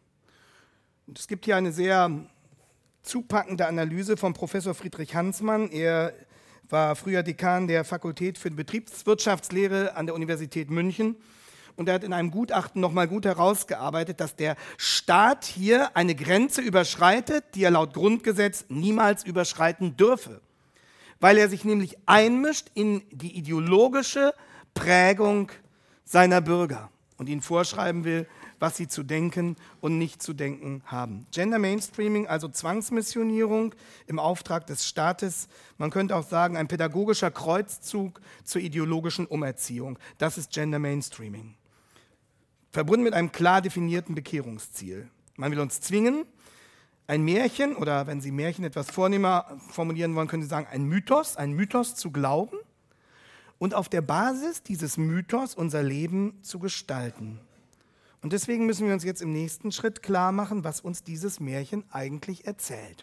Und es gibt hier eine sehr zupackende Analyse von Professor Friedrich Hansmann. Er war früher Dekan der Fakultät für Betriebswirtschaftslehre an der Universität München. Und er hat in einem Gutachten nochmal gut herausgearbeitet, dass der Staat hier eine Grenze überschreitet, die er laut Grundgesetz niemals überschreiten dürfe. Weil er sich nämlich einmischt in die ideologische Prägung seiner Bürger und ihnen vorschreiben will, was sie zu denken und nicht zu denken haben. Gender Mainstreaming, also Zwangsmissionierung im Auftrag des Staates, man könnte auch sagen, ein pädagogischer Kreuzzug zur ideologischen Umerziehung. Das ist Gender Mainstreaming. Verbunden mit einem klar definierten Bekehrungsziel. Man will uns zwingen, ein Märchen, oder wenn Sie Märchen etwas vornehmer formulieren wollen, können Sie sagen, ein Mythos, ein Mythos zu glauben, und auf der Basis dieses Mythos unser Leben zu gestalten. Und deswegen müssen wir uns jetzt im nächsten Schritt klar machen, was uns dieses Märchen eigentlich erzählt.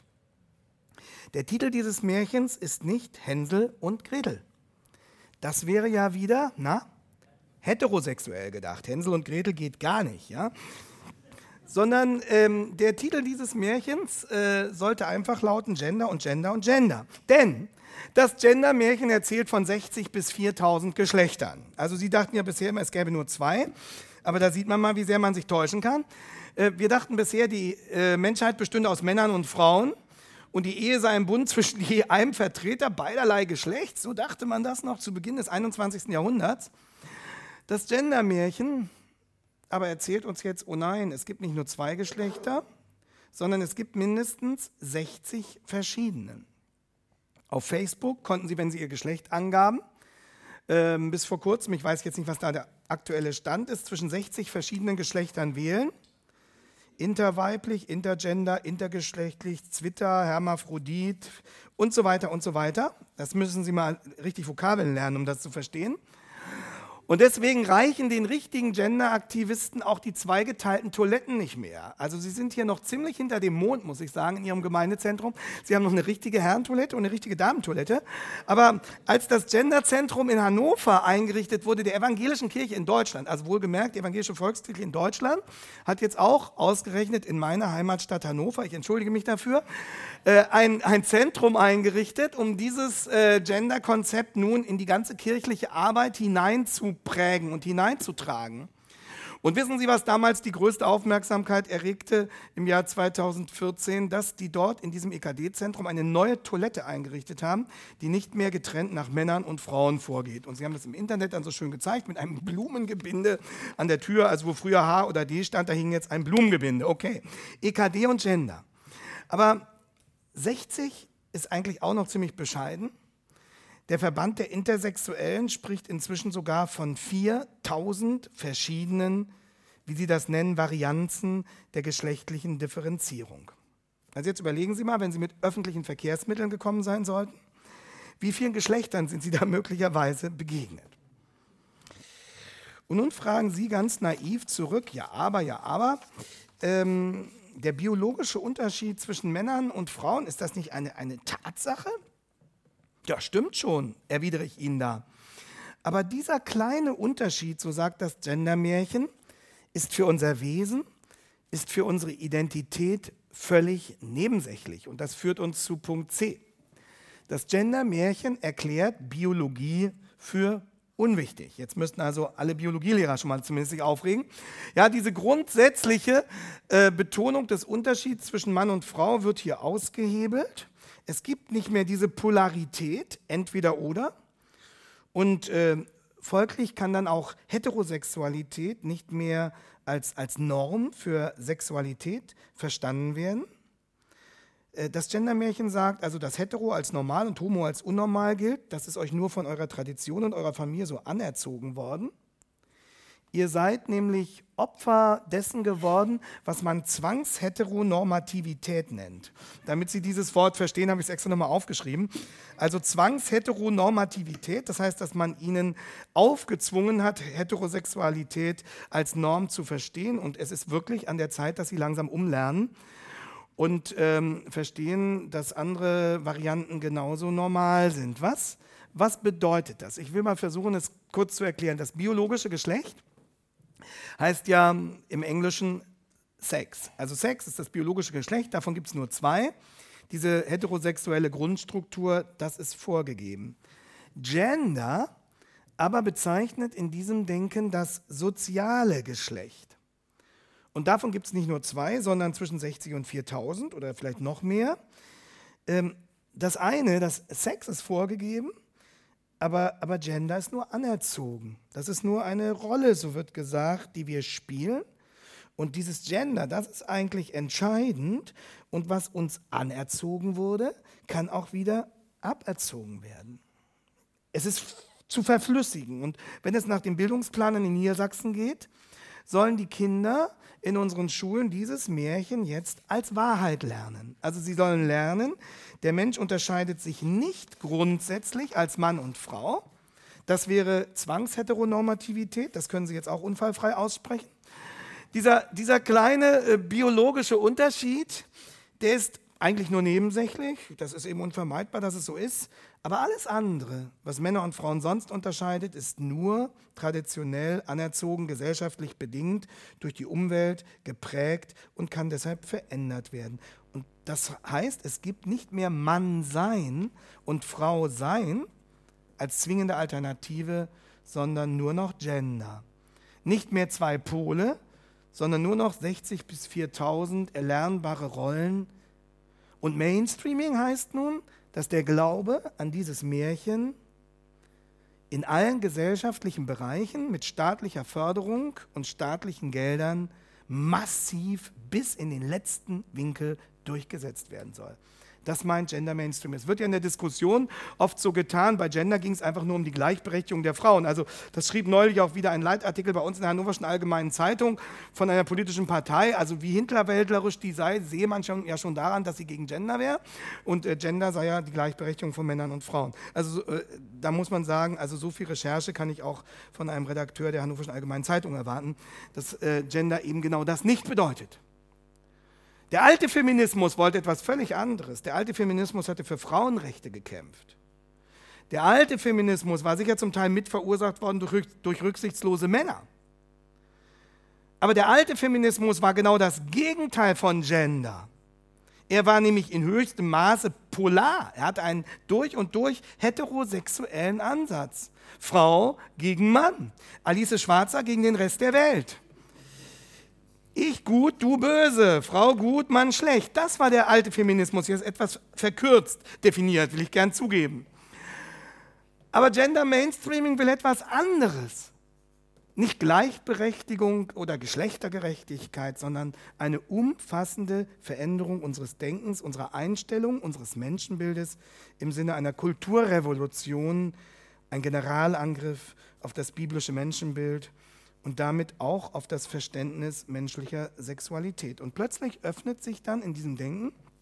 Der Titel dieses Märchens ist nicht Hänsel und Gretel. Das wäre ja wieder, na, heterosexuell gedacht. Hänsel und Gretel geht gar nicht, ja? Sondern ähm, der Titel dieses Märchens äh, sollte einfach lauten Gender und Gender und Gender. Denn das Gender-Märchen erzählt von sechzig bis viertausend Geschlechtern. Also Sie dachten ja bisher immer, es gäbe nur zwei, aber da sieht man mal, wie sehr man sich täuschen kann. Äh, wir dachten bisher, die äh, Menschheit bestünde aus Männern und Frauen und die Ehe sei ein Bund zwischen je einem Vertreter beiderlei Geschlechts. So dachte man das noch zu Beginn des einundzwanzigsten Jahrhunderts. Das Gender-Märchen aber erzählt uns jetzt, oh nein, es gibt nicht nur zwei Geschlechter, sondern es gibt mindestens sechzig verschiedene. Auf Facebook konnten Sie, wenn Sie Ihr Geschlecht angaben, äh, bis vor kurzem, ich weiß jetzt nicht, was da der aktuelle Stand ist, zwischen sechzig verschiedenen Geschlechtern wählen. Interweiblich, intergender, intergeschlechtlich, Zwitter, Hermaphrodit und so weiter und so weiter. Das müssen Sie mal richtig Vokabeln lernen, um das zu verstehen. Und deswegen reichen den richtigen Gender-Aktivisten auch die zweigeteilten Toiletten nicht mehr. Also sie sind hier noch ziemlich hinter dem Mond, muss ich sagen, in ihrem Gemeindezentrum. Sie haben noch eine richtige Herrentoilette und eine richtige Damentoilette. Aber als das Genderzentrum in Hannover eingerichtet wurde, der evangelischen Kirche in Deutschland, also wohlgemerkt, die evangelische Volkskirche in Deutschland, hat jetzt auch ausgerechnet in meiner Heimatstadt Hannover, ich entschuldige mich dafür, äh, ein, ein Zentrum eingerichtet, um dieses äh, Gender-Konzept nun in die ganze kirchliche Arbeit hinein zu prägen und hineinzutragen. Und wissen Sie, was damals die größte Aufmerksamkeit erregte im Jahr zweitausendvierzehn, dass die dort in diesem E K D-Zentrum eine neue Toilette eingerichtet haben, die nicht mehr getrennt nach Männern und Frauen vorgeht. Und sie haben das im Internet dann so schön gezeigt mit einem Blumengebinde an der Tür, also wo früher H oder D stand, da hing jetzt ein Blumengebinde. Okay, E K D und Gender. Aber sechzig ist eigentlich auch noch ziemlich bescheiden. Der Verband der Intersexuellen spricht inzwischen sogar von viertausend verschiedenen, wie sie das nennen, Varianzen der geschlechtlichen Differenzierung. Also jetzt überlegen Sie mal, wenn Sie mit öffentlichen Verkehrsmitteln gekommen sein sollten, wie vielen Geschlechtern sind Sie da möglicherweise begegnet? Und nun fragen Sie ganz naiv zurück, ja aber, ja aber, ähm, der biologische Unterschied zwischen Männern und Frauen, ist das nicht eine, eine Tatsache? Ja, stimmt schon, erwidere ich Ihnen da. Aber dieser kleine Unterschied, so sagt das Gendermärchen, ist für unser Wesen, ist für unsere Identität völlig nebensächlich. Und das führt uns zu Punkt C. Das Gendermärchen erklärt Biologie für unwichtig. Jetzt müssten also alle Biologielehrer schon mal zumindest sich aufregen. Ja, diese grundsätzliche äh, Betonung des Unterschieds zwischen Mann und Frau wird hier ausgehebelt. Es gibt nicht mehr diese Polarität, entweder oder. Und äh, folglich kann dann auch Heterosexualität nicht mehr als, als Norm für Sexualität verstanden werden. Äh, das Gendermärchen sagt also, dass Hetero als normal und Homo als unnormal gilt. Das ist euch nur von eurer Tradition und eurer Familie so anerzogen worden. Ihr seid nämlich Opfer dessen geworden, was man Zwangsheteronormativität nennt. Damit Sie dieses Wort verstehen, habe ich es extra nochmal aufgeschrieben. Also Zwangsheteronormativität, das heißt, dass man ihnen aufgezwungen hat, Heterosexualität als Norm zu verstehen. Und es ist wirklich an der Zeit, dass Sie langsam umlernen und ähm, verstehen, dass andere Varianten genauso normal sind. Was? Was bedeutet das? Ich will mal versuchen, es kurz zu erklären. Das biologische Geschlecht heißt ja im Englischen Sex. Also Sex ist das biologische Geschlecht, davon gibt es nur zwei. Diese heterosexuelle Grundstruktur, das ist vorgegeben. Gender aber bezeichnet in diesem Denken das soziale Geschlecht. Und davon gibt es nicht nur zwei, sondern zwischen sechzig und viertausend oder vielleicht noch mehr. Das eine, das Sex ist vorgegeben, Aber, aber Gender ist nur anerzogen. Das ist nur eine Rolle, so wird gesagt, die wir spielen. Und dieses Gender, das ist eigentlich entscheidend. Und was uns anerzogen wurde, kann auch wieder aberzogen werden. Es ist zu verflüssigen. Und wenn es nach den Bildungsplanern in Niedersachsen geht, sollen die Kinder in unseren Schulen dieses Märchen jetzt als Wahrheit lernen. Also sie sollen lernen, der Mensch unterscheidet sich nicht grundsätzlich als Mann und Frau. Das wäre Zwangsheteronormativität, das können Sie jetzt auch unfallfrei aussprechen. Dieser, dieser kleine äh, biologische Unterschied, der ist eigentlich nur nebensächlich, das ist eben unvermeidbar, dass es so ist, aber alles andere, was Männer und Frauen sonst unterscheidet, ist nur traditionell anerzogen, gesellschaftlich bedingt, durch die Umwelt geprägt und kann deshalb verändert werden. Und das heißt, es gibt nicht mehr Mann sein und Frau sein als zwingende Alternative, sondern nur noch Gender. Nicht mehr zwei Pole, sondern nur noch sechzig bis viertausend erlernbare Rollen. Und Mainstreaming heißt nun, dass der Glaube an dieses Märchen in allen gesellschaftlichen Bereichen mit staatlicher Förderung und staatlichen Geldern massiv bis in den letzten Winkel durchgesetzt werden soll. Das meint Gender Mainstream. Es wird ja in der Diskussion oft so getan, bei Gender ging es einfach nur um die Gleichberechtigung der Frauen. Also das schrieb neulich auch wieder ein Leitartikel bei uns in der Hannoverschen Allgemeinen Zeitung von einer politischen Partei. Also wie hinterwäldlerisch die sei, sehe man schon, ja schon daran, dass sie gegen Gender wäre. Und äh, Gender sei ja die Gleichberechtigung von Männern und Frauen. Also äh, da muss man sagen, also so viel Recherche kann ich auch von einem Redakteur der Hannoverschen Allgemeinen Zeitung erwarten, dass äh, Gender eben genau das nicht bedeutet. Der alte Feminismus wollte etwas völlig anderes. Der alte Feminismus hatte für Frauenrechte gekämpft. Der alte Feminismus war sicher zum Teil mit verursacht worden durch, durch rücksichtslose Männer. Aber der alte Feminismus war genau das Gegenteil von Gender. Er war nämlich in höchstem Maße polar. Er hatte einen durch und durch heterosexuellen Ansatz. Frau gegen Mann. Alice Schwarzer gegen den Rest der Welt. Ich gut, du böse, Frau gut, Mann schlecht. Das war der alte Feminismus, jetzt etwas verkürzt definiert, will ich gern zugeben. Aber Gender Mainstreaming will etwas anderes. Nicht Gleichberechtigung oder Geschlechtergerechtigkeit, sondern eine umfassende Veränderung unseres Denkens, unserer Einstellung, unseres Menschenbildes im Sinne einer Kulturrevolution, ein Generalangriff auf das biblische Menschenbild und damit auch auf das Verständnis menschlicher Sexualität. Und plötzlich öffnet sich dann in diesem Denken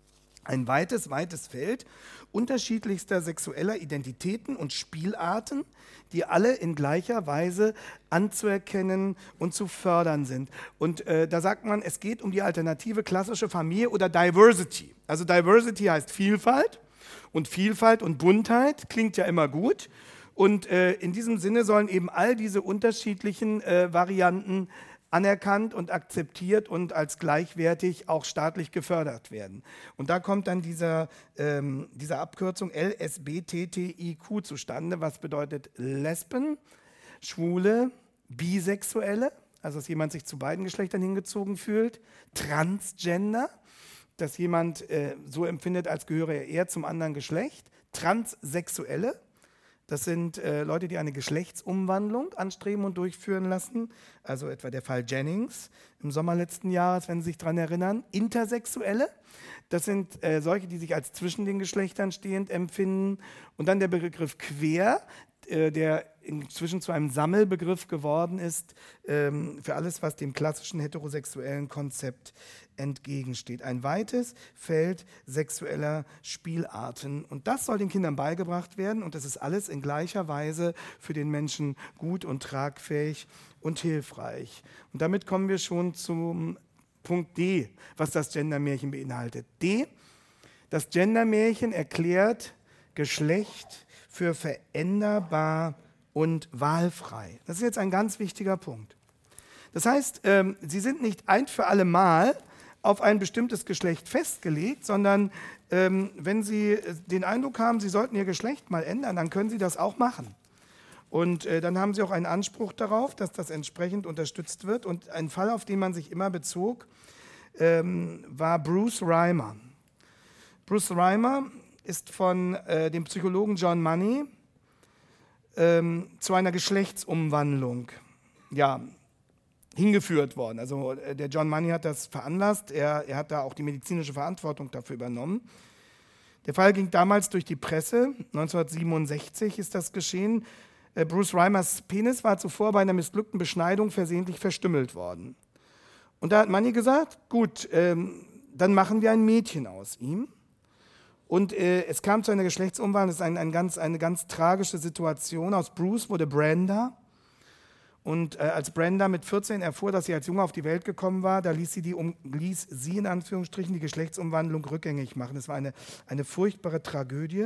Ein weites, weites Feld unterschiedlichster sexueller Identitäten und Spielarten, die alle in gleicher Weise anzuerkennen und zu fördern sind. Und äh, da sagt man, es geht um die alternative klassische Familie oder Diversity. Also Diversity heißt Vielfalt und Vielfalt und Buntheit klingt ja immer gut. Und äh, in diesem Sinne sollen eben all diese unterschiedlichen äh, Varianten anerkannt und akzeptiert und als gleichwertig auch staatlich gefördert werden. Und da kommt dann dieser, ähm, diese Abkürzung L S B T T I Q zustande, was bedeutet Lesben, Schwule, Bisexuelle, also dass jemand sich zu beiden Geschlechtern hingezogen fühlt, Transgender, dass jemand äh, so empfindet, als gehöre er eher zum anderen Geschlecht, Transsexuelle, das sind äh, Leute, die eine Geschlechtsumwandlung anstreben und durchführen lassen. Also etwa der Fall Jennings im Sommer letzten Jahres, wenn Sie sich daran erinnern. Intersexuelle, das sind äh, solche, die sich als zwischen den Geschlechtern stehend empfinden. Und dann der Begriff queer, äh, der inzwischen zu einem Sammelbegriff geworden ist ähm, für alles, was dem klassischen heterosexuellen Konzept entgegensteht. Ein weites Feld sexueller Spielarten. Und das soll den Kindern beigebracht werden. Und das ist alles in gleicher Weise für den Menschen gut und tragfähig und hilfreich. Und damit kommen wir schon zum Punkt D, was das Gendermärchen beinhaltet. D, das Gendermärchen erklärt Geschlecht für veränderbar und wahlfrei. Das ist jetzt ein ganz wichtiger Punkt. Das heißt, ähm, sie sind nicht ein für alle Mal auf ein bestimmtes Geschlecht festgelegt, sondern ähm, wenn Sie den Eindruck haben, Sie sollten Ihr Geschlecht mal ändern, dann können Sie das auch machen. Und äh, dann haben Sie auch einen Anspruch darauf, dass das entsprechend unterstützt wird. Und ein Fall, auf den man sich immer bezog, ähm, war Bruce Reimer. Bruce Reimer ist von äh, dem Psychologen John Money ähm, zu einer Geschlechtsumwandlung ja, hingeführt worden. Also äh, der John Money hat das veranlasst, er, er hat da auch die medizinische Verantwortung dafür übernommen. Der Fall ging damals durch die Presse, neunzehnhundertsiebenundsechzig ist das geschehen. Äh, Bruce Reimers Penis war zuvor bei einer missglückten Beschneidung versehentlich verstümmelt worden. Und da hat Money gesagt, gut, ähm, dann machen wir ein Mädchen aus ihm. Und äh, es kam zu einer Geschlechtsumwandlung, das ist ein, ein ganz, eine ganz tragische Situation. Aus Bruce wurde Brenda. Und äh, als Brenda mit vierzehn erfuhr, dass sie als Junge auf die Welt gekommen war, da ließ sie, die um, ließ sie in Anführungsstrichen die Geschlechtsumwandlung rückgängig machen. Das war eine, eine furchtbare Tragödie.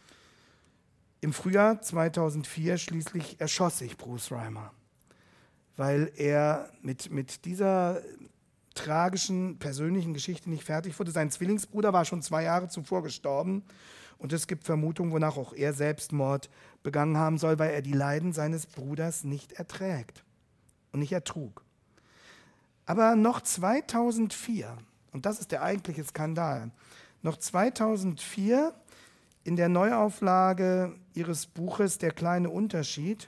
Im Frühjahr zweitausendvier schließlich erschoss sich Bruce Reimer, weil er mit, mit dieser tragischen persönlichen Geschichte nicht fertig wurde. Sein Zwillingsbruder war schon zwei Jahre zuvor gestorben und es gibt Vermutungen, wonach auch er Selbstmord begangen haben soll, weil er die Leiden seines Bruders nicht erträgt und nicht ertrug. Aber noch zweitausendvier, und das ist der eigentliche Skandal, noch zweitausendvier in der Neuauflage ihres Buches Der kleine Unterschied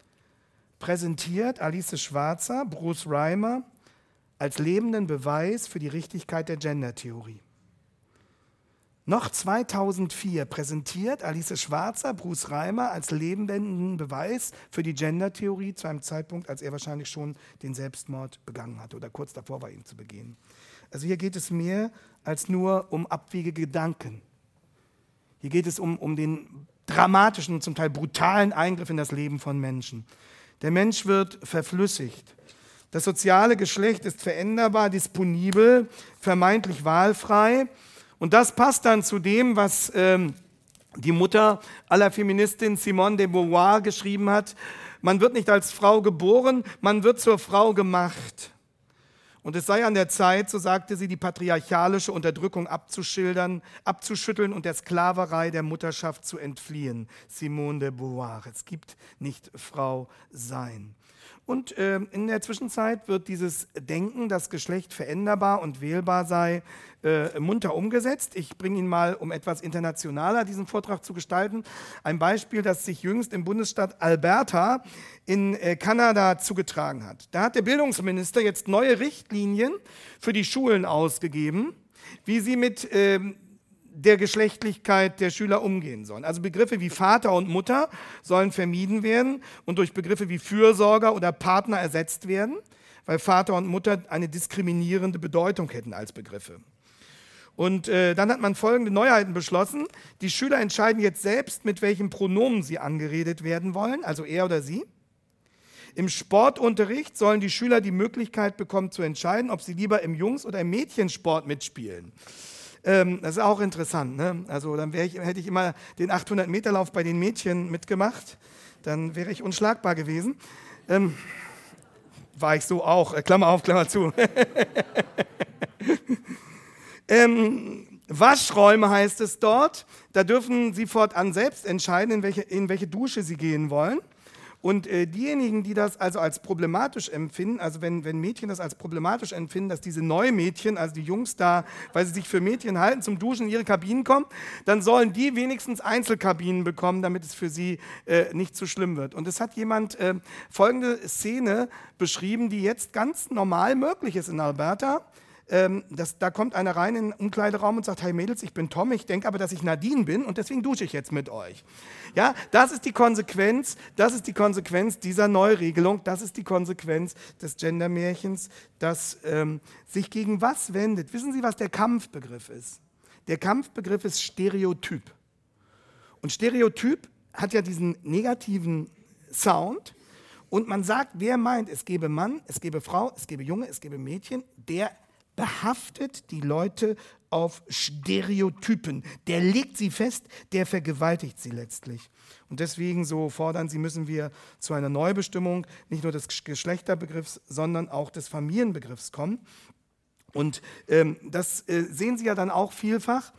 präsentiert Alice Schwarzer Bruce Reimer als lebenden Beweis für die Richtigkeit der Gendertheorie. Noch zweitausendvier präsentiert Alice Schwarzer Bruce Reimer als lebenden Beweis für die Gendertheorie zu einem Zeitpunkt, als er wahrscheinlich schon den Selbstmord begangen hatte oder kurz davor war, ihn zu begehen. Also hier geht es mehr als nur um abwegige Gedanken. Hier geht es um, um den dramatischen, zum Teil brutalen Eingriff in das Leben von Menschen. Der Mensch wird verflüssigt. Das soziale Geschlecht ist veränderbar, disponibel, vermeintlich wahlfrei. Und das passt dann zu dem, was ähm, die Mutter aller Feministin Simone de Beauvoir geschrieben hat. Man wird nicht als Frau geboren, man wird zur Frau gemacht. Und es sei an der Zeit, so sagte sie, die patriarchalische Unterdrückung abzuschildern, abzuschütteln und der Sklaverei der Mutterschaft zu entfliehen. Simone de Beauvoir. Es gibt nicht Frau sein. Und äh, in der Zwischenzeit wird dieses Denken, dass Geschlecht veränderbar und wählbar sei, äh, munter umgesetzt. Ich bringe Ihnen mal, um etwas internationaler diesen Vortrag zu gestalten, ein Beispiel, das sich jüngst im Bundesstaat Alberta in äh, Kanada zugetragen hat. Da hat der Bildungsminister jetzt neue Richtlinien für die Schulen ausgegeben, wie sie mit äh, der Geschlechtlichkeit der Schüler umgehen sollen. Also Begriffe wie Vater und Mutter sollen vermieden werden und durch Begriffe wie Fürsorger oder Partner ersetzt werden, weil Vater und Mutter eine diskriminierende Bedeutung hätten als Begriffe. Und äh, dann hat man folgende Neuheiten beschlossen. Die Schüler entscheiden jetzt selbst, mit welchem Pronomen sie angeredet werden wollen, also er oder sie. Im Sportunterricht sollen die Schüler die Möglichkeit bekommen zu entscheiden, ob sie lieber im Jungs- oder im Mädchensport mitspielen. Ähm, das ist auch interessant, ne? Also dann wär ich, hätte ich immer den achthundert-Meter-Lauf bei den Mädchen mitgemacht, dann wäre ich unschlagbar gewesen. Ähm, war ich so auch, äh, Klammer auf, Klammer zu. ähm, Waschräume heißt es dort, da dürfen sie fortan selbst entscheiden, in welche, in welche Dusche sie gehen wollen. Und äh, diejenigen, die das also als problematisch empfinden, also wenn, wenn Mädchen das als problematisch empfinden, dass diese Neumädchen, also die Jungs da, weil sie sich für Mädchen halten, zum Duschen in ihre Kabinen kommen, dann sollen die wenigstens Einzelkabinen bekommen, damit es für sie äh, nicht zu schlimm wird. Und es hat jemand äh, folgende Szene beschrieben, die jetzt ganz normal möglich ist in Alberta. Ähm, das, da kommt einer rein in den Umkleideraum und sagt, hey Mädels, ich bin Tom, ich denke aber, dass ich Nadine bin und deswegen dusche ich jetzt mit euch. Ja, das ist die Konsequenz, das ist die Konsequenz dieser Neuregelung, das ist die Konsequenz des Gendermärchens, das ähm, sich gegen was wendet. Wissen Sie, was der Kampfbegriff ist? Der Kampfbegriff ist Stereotyp. Und Stereotyp hat ja diesen negativen Sound und man sagt, wer meint, es gebe Mann, es gebe Frau, es gebe Junge, es gebe Mädchen, der behaftet die Leute auf Stereotypen. Der legt sie fest, der vergewaltigt sie letztlich. Und deswegen, so fordern sie, müssen wir zu einer Neubestimmung nicht nur des Geschlechterbegriffs, sondern auch des Familienbegriffs kommen. Und ähm, das äh, sehen Sie ja dann auch vielfach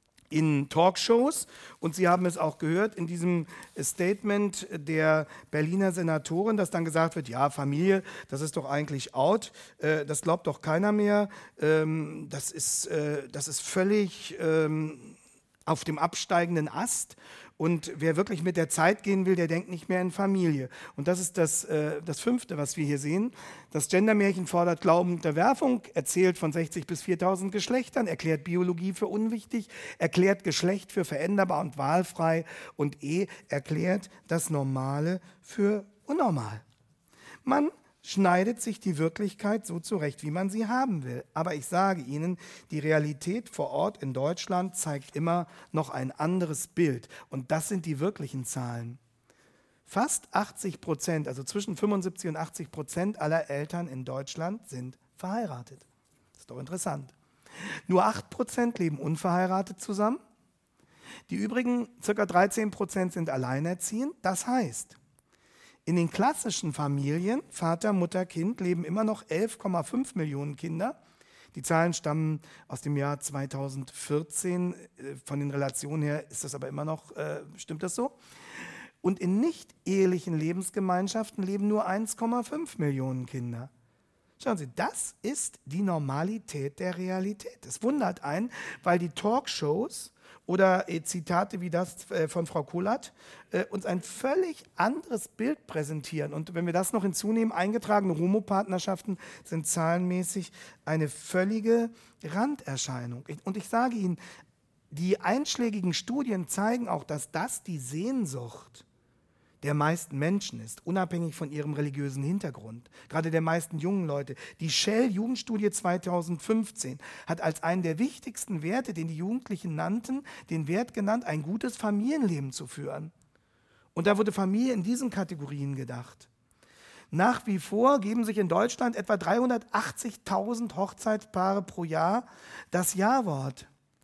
in Talkshows, und Sie haben es auch gehört in diesem Statement der Berliner Senatorin, dass dann gesagt wird, ja, Familie, das ist doch eigentlich out, äh, das glaubt doch keiner mehr, ähm, das ist, äh, das ist völlig ähm, auf dem absteigenden Ast. Und wer wirklich mit der Zeit gehen will, der denkt nicht mehr in Familie. Und das ist das, äh, das Fünfte, was wir hier sehen. Das Gendermärchen fordert Glaubenunterwerfung, erzählt von sechzig bis viertausend Geschlechtern, erklärt Biologie für unwichtig, erklärt Geschlecht für veränderbar und wahlfrei und E erklärt das Normale für unnormal. Man schneidet sich die Wirklichkeit so zurecht, wie man sie haben will. Aber ich sage Ihnen, die Realität vor Ort in Deutschland zeigt immer noch ein anderes Bild. Und das sind die wirklichen Zahlen. Fast achtzig Prozent, also zwischen fünfundsiebzig und achtzig Prozent aller Eltern in Deutschland sind verheiratet. Das ist doch interessant. Nur acht Prozent leben unverheiratet zusammen. Die übrigen ca. dreizehn Prozent sind alleinerziehend. Das heißt, in den klassischen Familien, Vater, Mutter, Kind, leben immer noch elf Komma fünf Millionen Kinder. Die Zahlen stammen aus dem Jahr zweitausendvierzehn. Von den Relationen her ist das aber immer noch, äh, stimmt das so? Und in nicht-ehelichen Lebensgemeinschaften leben nur eins Komma fünf Millionen Kinder. Schauen Sie, das ist die Normalität der Realität. Es wundert einen, weil die Talkshows oder äh, Zitate wie das äh, von Frau Kullert äh, uns ein völlig anderes Bild präsentieren. Und wenn wir das noch hinzunehmen, eingetragene Homopartnerschaften sind zahlenmäßig eine völlige Randerscheinung. Ich, und ich sage Ihnen, die einschlägigen Studien zeigen auch, dass das die Sehnsucht der meisten Menschen ist, unabhängig von ihrem religiösen Hintergrund, gerade der meisten jungen Leute. Die Shell-Jugendstudie zweitausendfünfzehn hat als einen der wichtigsten Werte, den die Jugendlichen nannten, den Wert genannt, ein gutes Familienleben zu führen. Und da wurde Familie in diesen Kategorien gedacht. Nach wie vor geben sich in Deutschland etwa dreihundertachtzigtausend Hochzeitspaare pro Jahr das Ja-Wort.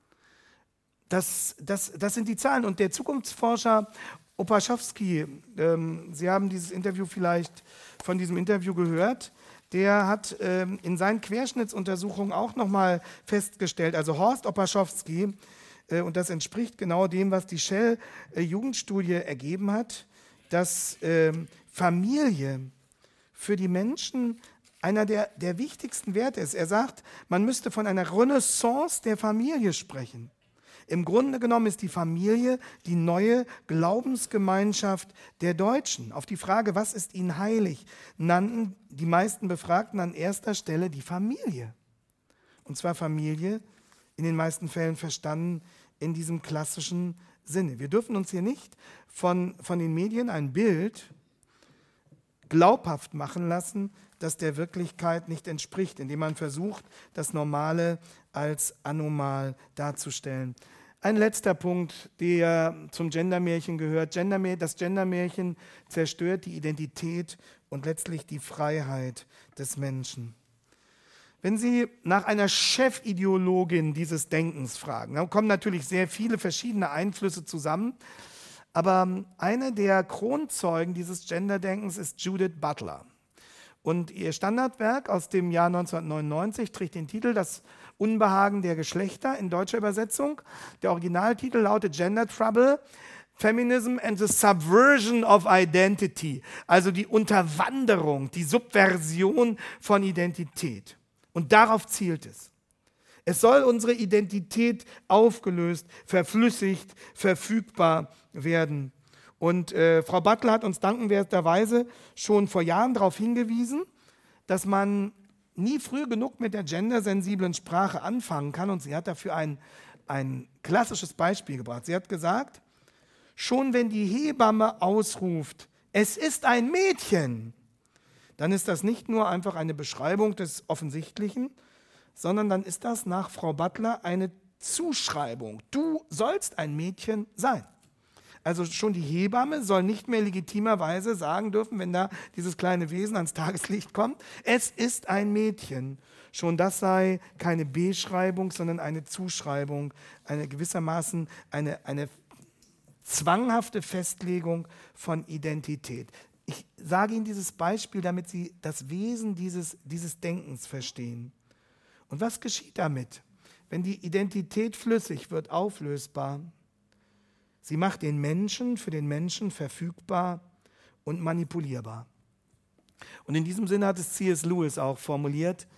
Das, das, das sind die Zahlen. Und der Zukunftsforscher Opaschowski, ähm, Sie haben dieses Interview vielleicht von diesem Interview gehört, der hat ähm, in seinen Querschnittsuntersuchungen auch nochmal festgestellt, also Horst Opaschowski, äh, und das entspricht genau dem, was die Shell-Jugendstudie äh, ergeben hat, dass äh, Familie für die Menschen einer der, der wichtigsten Werte ist. Er sagt, man müsste von einer Renaissance der Familie sprechen. Im Grunde genommen ist die Familie die neue Glaubensgemeinschaft der Deutschen. Auf die Frage, was ist ihnen heilig, nannten die meisten Befragten an erster Stelle die Familie. Und zwar Familie, in den meisten Fällen verstanden in diesem klassischen Sinne. Wir dürfen uns hier nicht von, von den Medien ein Bild glaubhaft machen lassen, das der Wirklichkeit nicht entspricht, indem man versucht, das Normale als anormal darzustellen. Ein letzter Punkt, der zum Gendermärchen gehört. Gendermär- das Gendermärchen zerstört die Identität und letztlich die Freiheit des Menschen. Wenn Sie nach einer Chefideologin dieses Denkens fragen, dann kommen natürlich sehr viele verschiedene Einflüsse zusammen, aber eine der Kronzeugen dieses Genderdenkens ist Judith Butler. Und ihr Standardwerk aus dem Jahr neunzehnhundertneunundneunzig trägt den Titel Das Unbehagen der Geschlechter in deutscher Übersetzung. Der Originaltitel lautet Gender Trouble, Feminism and the Subversion of Identity, also die Unterwanderung, die Subversion von Identität. Und darauf zielt es. Es soll unsere Identität aufgelöst, verflüssigt, verfügbar werden. Und äh, Frau Butler hat uns dankenswerterweise schon vor Jahren darauf hingewiesen, dass man nie früh genug mit der gendersensiblen Sprache anfangen kann. Und sie hat dafür ein, ein klassisches Beispiel gebracht. Sie hat gesagt, schon wenn die Hebamme ausruft, es ist ein Mädchen, dann ist das nicht nur einfach eine Beschreibung des Offensichtlichen, sondern dann ist das nach Frau Butler eine Zuschreibung. Du sollst ein Mädchen sein. Also schon die Hebamme soll nicht mehr legitimerweise sagen dürfen, wenn da dieses kleine Wesen ans Tageslicht kommt, es ist ein Mädchen. Schon das sei keine Beschreibung, sondern eine Zuschreibung, eine gewissermaßen eine, eine zwanghafte Festlegung von Identität. Ich sage Ihnen dieses Beispiel, damit Sie das Wesen dieses, dieses Denkens verstehen. Und was geschieht damit, wenn die Identität flüssig wird, auflösbar? Sie macht den Menschen für den Menschen verfügbar und manipulierbar. Und in diesem Sinne hat es C S Lewis auch formuliert,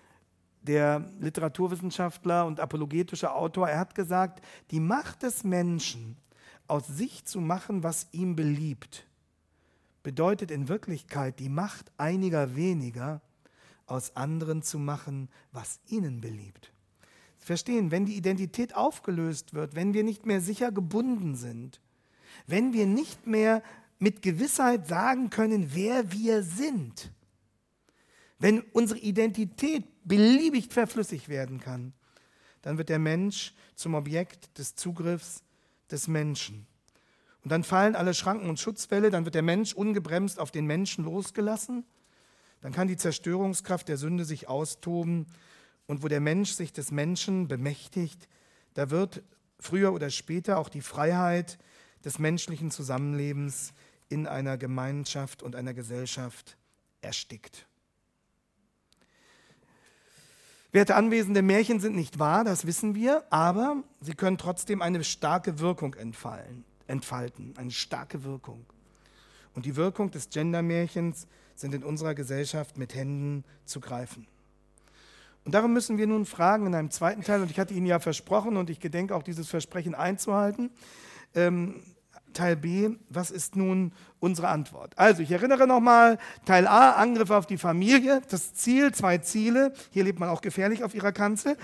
der Literaturwissenschaftler und apologetische Autor. Er hat gesagt, die Macht des Menschen, aus sich zu machen, was ihm beliebt, bedeutet in Wirklichkeit die Macht einiger weniger, aus anderen zu machen, was ihnen beliebt. Sie verstehen, wenn die Identität aufgelöst wird, wenn wir nicht mehr sicher gebunden sind, wenn wir nicht mehr mit Gewissheit sagen können, wer wir sind, wenn unsere Identität beliebig verflüssigt werden kann, dann wird der Mensch zum Objekt des Zugriffs des Menschen. Und dann fallen alle Schranken und Schutzwälle, dann wird der Mensch ungebremst auf den Menschen losgelassen, dann kann die Zerstörungskraft der Sünde sich austoben und wo der Mensch sich des Menschen bemächtigt, da wird früher oder später auch die Freiheit des menschlichen Zusammenlebens in einer Gemeinschaft und einer Gesellschaft erstickt. Werte Anwesende, Märchen sind nicht wahr, das wissen wir, aber sie können trotzdem eine starke Wirkung entfallen, entfalten, eine starke Wirkung. Und die Wirkung des Gendermärchens sind in unserer Gesellschaft mit Händen zu greifen. Und darum müssen wir nun fragen in einem zweiten Teil, und ich hatte Ihnen ja versprochen und ich gedenke auch dieses Versprechen einzuhalten, ähm, Teil B, was ist nun unsere Antwort? Also ich erinnere nochmal, Teil A, Angriff auf die Familie, das Ziel, zwei Ziele, hier lebt man auch gefährlich auf ihrer Kanzel.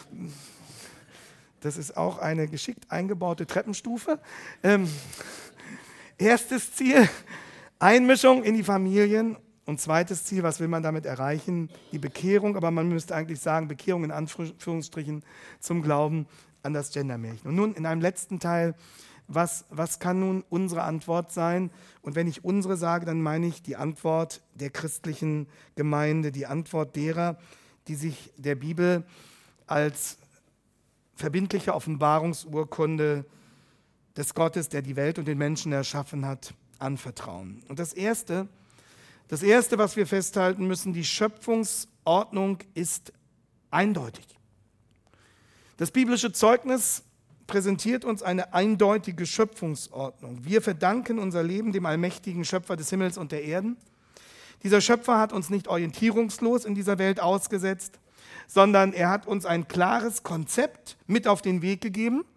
Das ist auch eine geschickt eingebaute Treppenstufe. Ähm, erstes Ziel, Einmischung in die Familien. Und zweites Ziel, was will man damit erreichen? Die Bekehrung, aber man müsste eigentlich sagen, Bekehrung in Anführungsstrichen zum Glauben an das Gendermärchen. Und nun in einem letzten Teil, was, was kann nun unsere Antwort sein? Und wenn ich unsere sage, dann meine ich die Antwort der christlichen Gemeinde, die Antwort derer, die sich der Bibel als verbindliche Offenbarungsurkunde des Gottes, der die Welt und den Menschen erschaffen hat, anvertrauen. Und das Erste, Das Erste, was wir festhalten müssen, die Schöpfungsordnung ist eindeutig. Das biblische Zeugnis präsentiert uns eine eindeutige Schöpfungsordnung. Wir verdanken unser Leben dem allmächtigen Schöpfer des Himmels und der Erden. Dieser Schöpfer hat uns nicht orientierungslos in dieser Welt ausgesetzt, sondern er hat uns ein klares Konzept mit auf den Weg gegeben.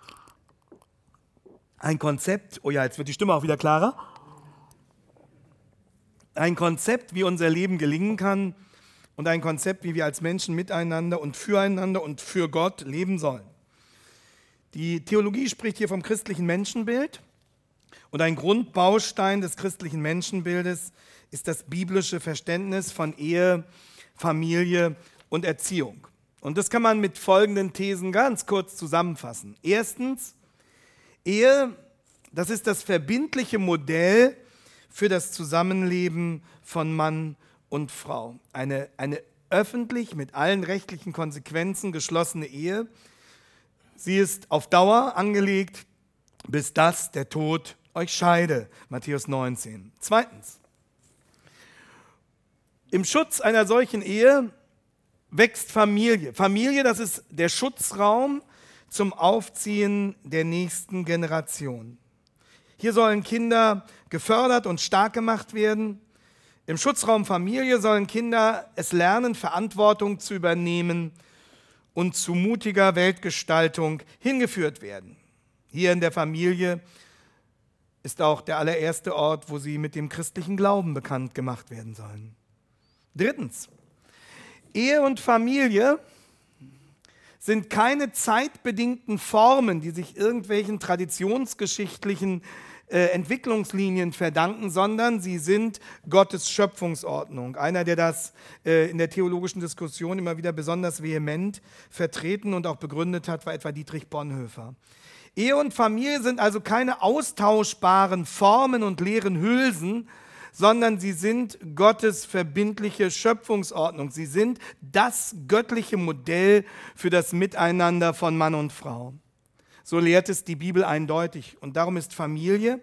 Ein Konzept, oh ja, jetzt wird die Stimme auch wieder klarer. Ein Konzept, wie unser Leben gelingen kann und ein Konzept, wie wir als Menschen miteinander und füreinander und für Gott leben sollen. Die Theologie spricht hier vom christlichen Menschenbild Und ein Grundbaustein des christlichen Menschenbildes ist das biblische Verständnis von Ehe, Familie und Erziehung. Und das kann man mit folgenden Thesen ganz kurz zusammenfassen. Erstens, Ehe, das ist das verbindliche Modell für das Zusammenleben von Mann und Frau. Eine, eine öffentlich mit allen rechtlichen Konsequenzen geschlossene Ehe. Sie ist auf Dauer angelegt, bis dass der Tod euch scheide. Matthäus neunzehn. Zweitens, im Schutz einer solchen Ehe wächst Familie. Familie, das ist der Schutzraum zum Aufziehen der nächsten Generation. Hier sollen Kinder gefördert und stark gemacht werden. Im Schutzraum Familie sollen Kinder es lernen, Verantwortung zu übernehmen und zu mutiger Weltgestaltung hingeführt werden. Hier in der Familie ist auch der allererste Ort, wo sie mit dem christlichen Glauben bekannt gemacht werden sollen. Drittens, Ehe und Familie sind keine zeitbedingten Formen, die sich irgendwelchen traditionsgeschichtlichen äh, Entwicklungslinien verdanken, sondern sie sind Gottes Schöpfungsordnung. Einer, der das äh, in der theologischen Diskussion immer wieder besonders vehement vertreten und auch begründet hat, war etwa Dietrich Bonhoeffer. Ehe und Familie sind also keine austauschbaren Formen und leeren Hülsen, sondern sie sind Gottes verbindliche Schöpfungsordnung. Sie sind das göttliche Modell für das Miteinander von Mann und Frau. So lehrt es die Bibel eindeutig. Und darum ist Familie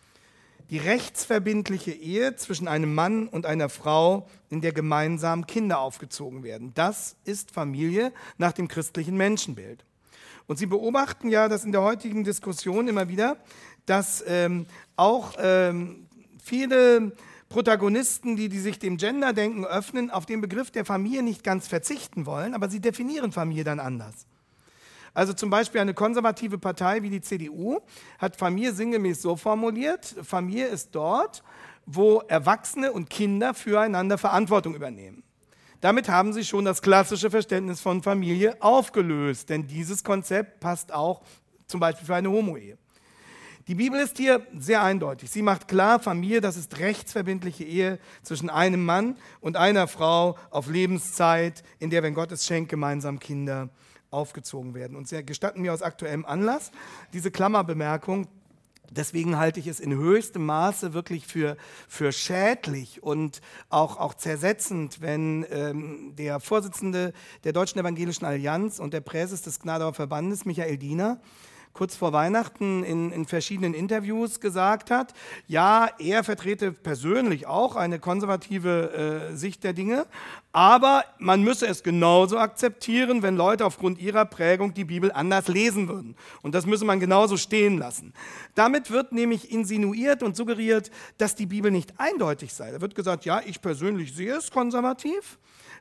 die rechtsverbindliche Ehe zwischen einem Mann und einer Frau, in der gemeinsam Kinder aufgezogen werden. Das ist Familie nach dem christlichen Menschenbild. Und Sie beobachten ja, dass in der heutigen Diskussion immer wieder, dass ähm, auch ähm, viele Protagonisten, die, die sich dem Genderdenken öffnen, auf den Begriff der Familie nicht ganz verzichten wollen, aber sie definieren Familie dann anders. Also zum Beispiel eine konservative Partei wie die C D U hat Familie sinngemäß so formuliert: Familie ist dort, wo Erwachsene und Kinder füreinander Verantwortung übernehmen. Damit haben sie schon das klassische Verständnis von Familie aufgelöst, denn dieses Konzept passt auch zum Beispiel für eine Homo-Ehe. Die Bibel ist hier sehr eindeutig. Sie macht klar, Familie, das ist rechtsverbindliche Ehe zwischen einem Mann und einer Frau auf Lebenszeit, in der, wenn Gott es schenkt, gemeinsam Kinder aufgezogen werden. Und Sie gestatten mir aus aktuellem Anlass diese Klammerbemerkung. Deswegen halte ich es in höchstem Maße wirklich für, für schädlich und auch, auch zersetzend, wenn ähm, der Vorsitzende der Deutschen Evangelischen Allianz und der Präses des Gnadauer Verbandes, Michael Diener, kurz vor Weihnachten in, in verschiedenen Interviews gesagt hat, ja, er vertrete persönlich auch eine konservative äh, Sicht der Dinge, aber man müsse es genauso akzeptieren, wenn Leute aufgrund ihrer Prägung die Bibel anders lesen würden. Und das müsse man genauso stehen lassen. Damit wird nämlich insinuiert und suggeriert, dass die Bibel nicht eindeutig sei. Da wird gesagt, ja, ich persönlich sehe es konservativ.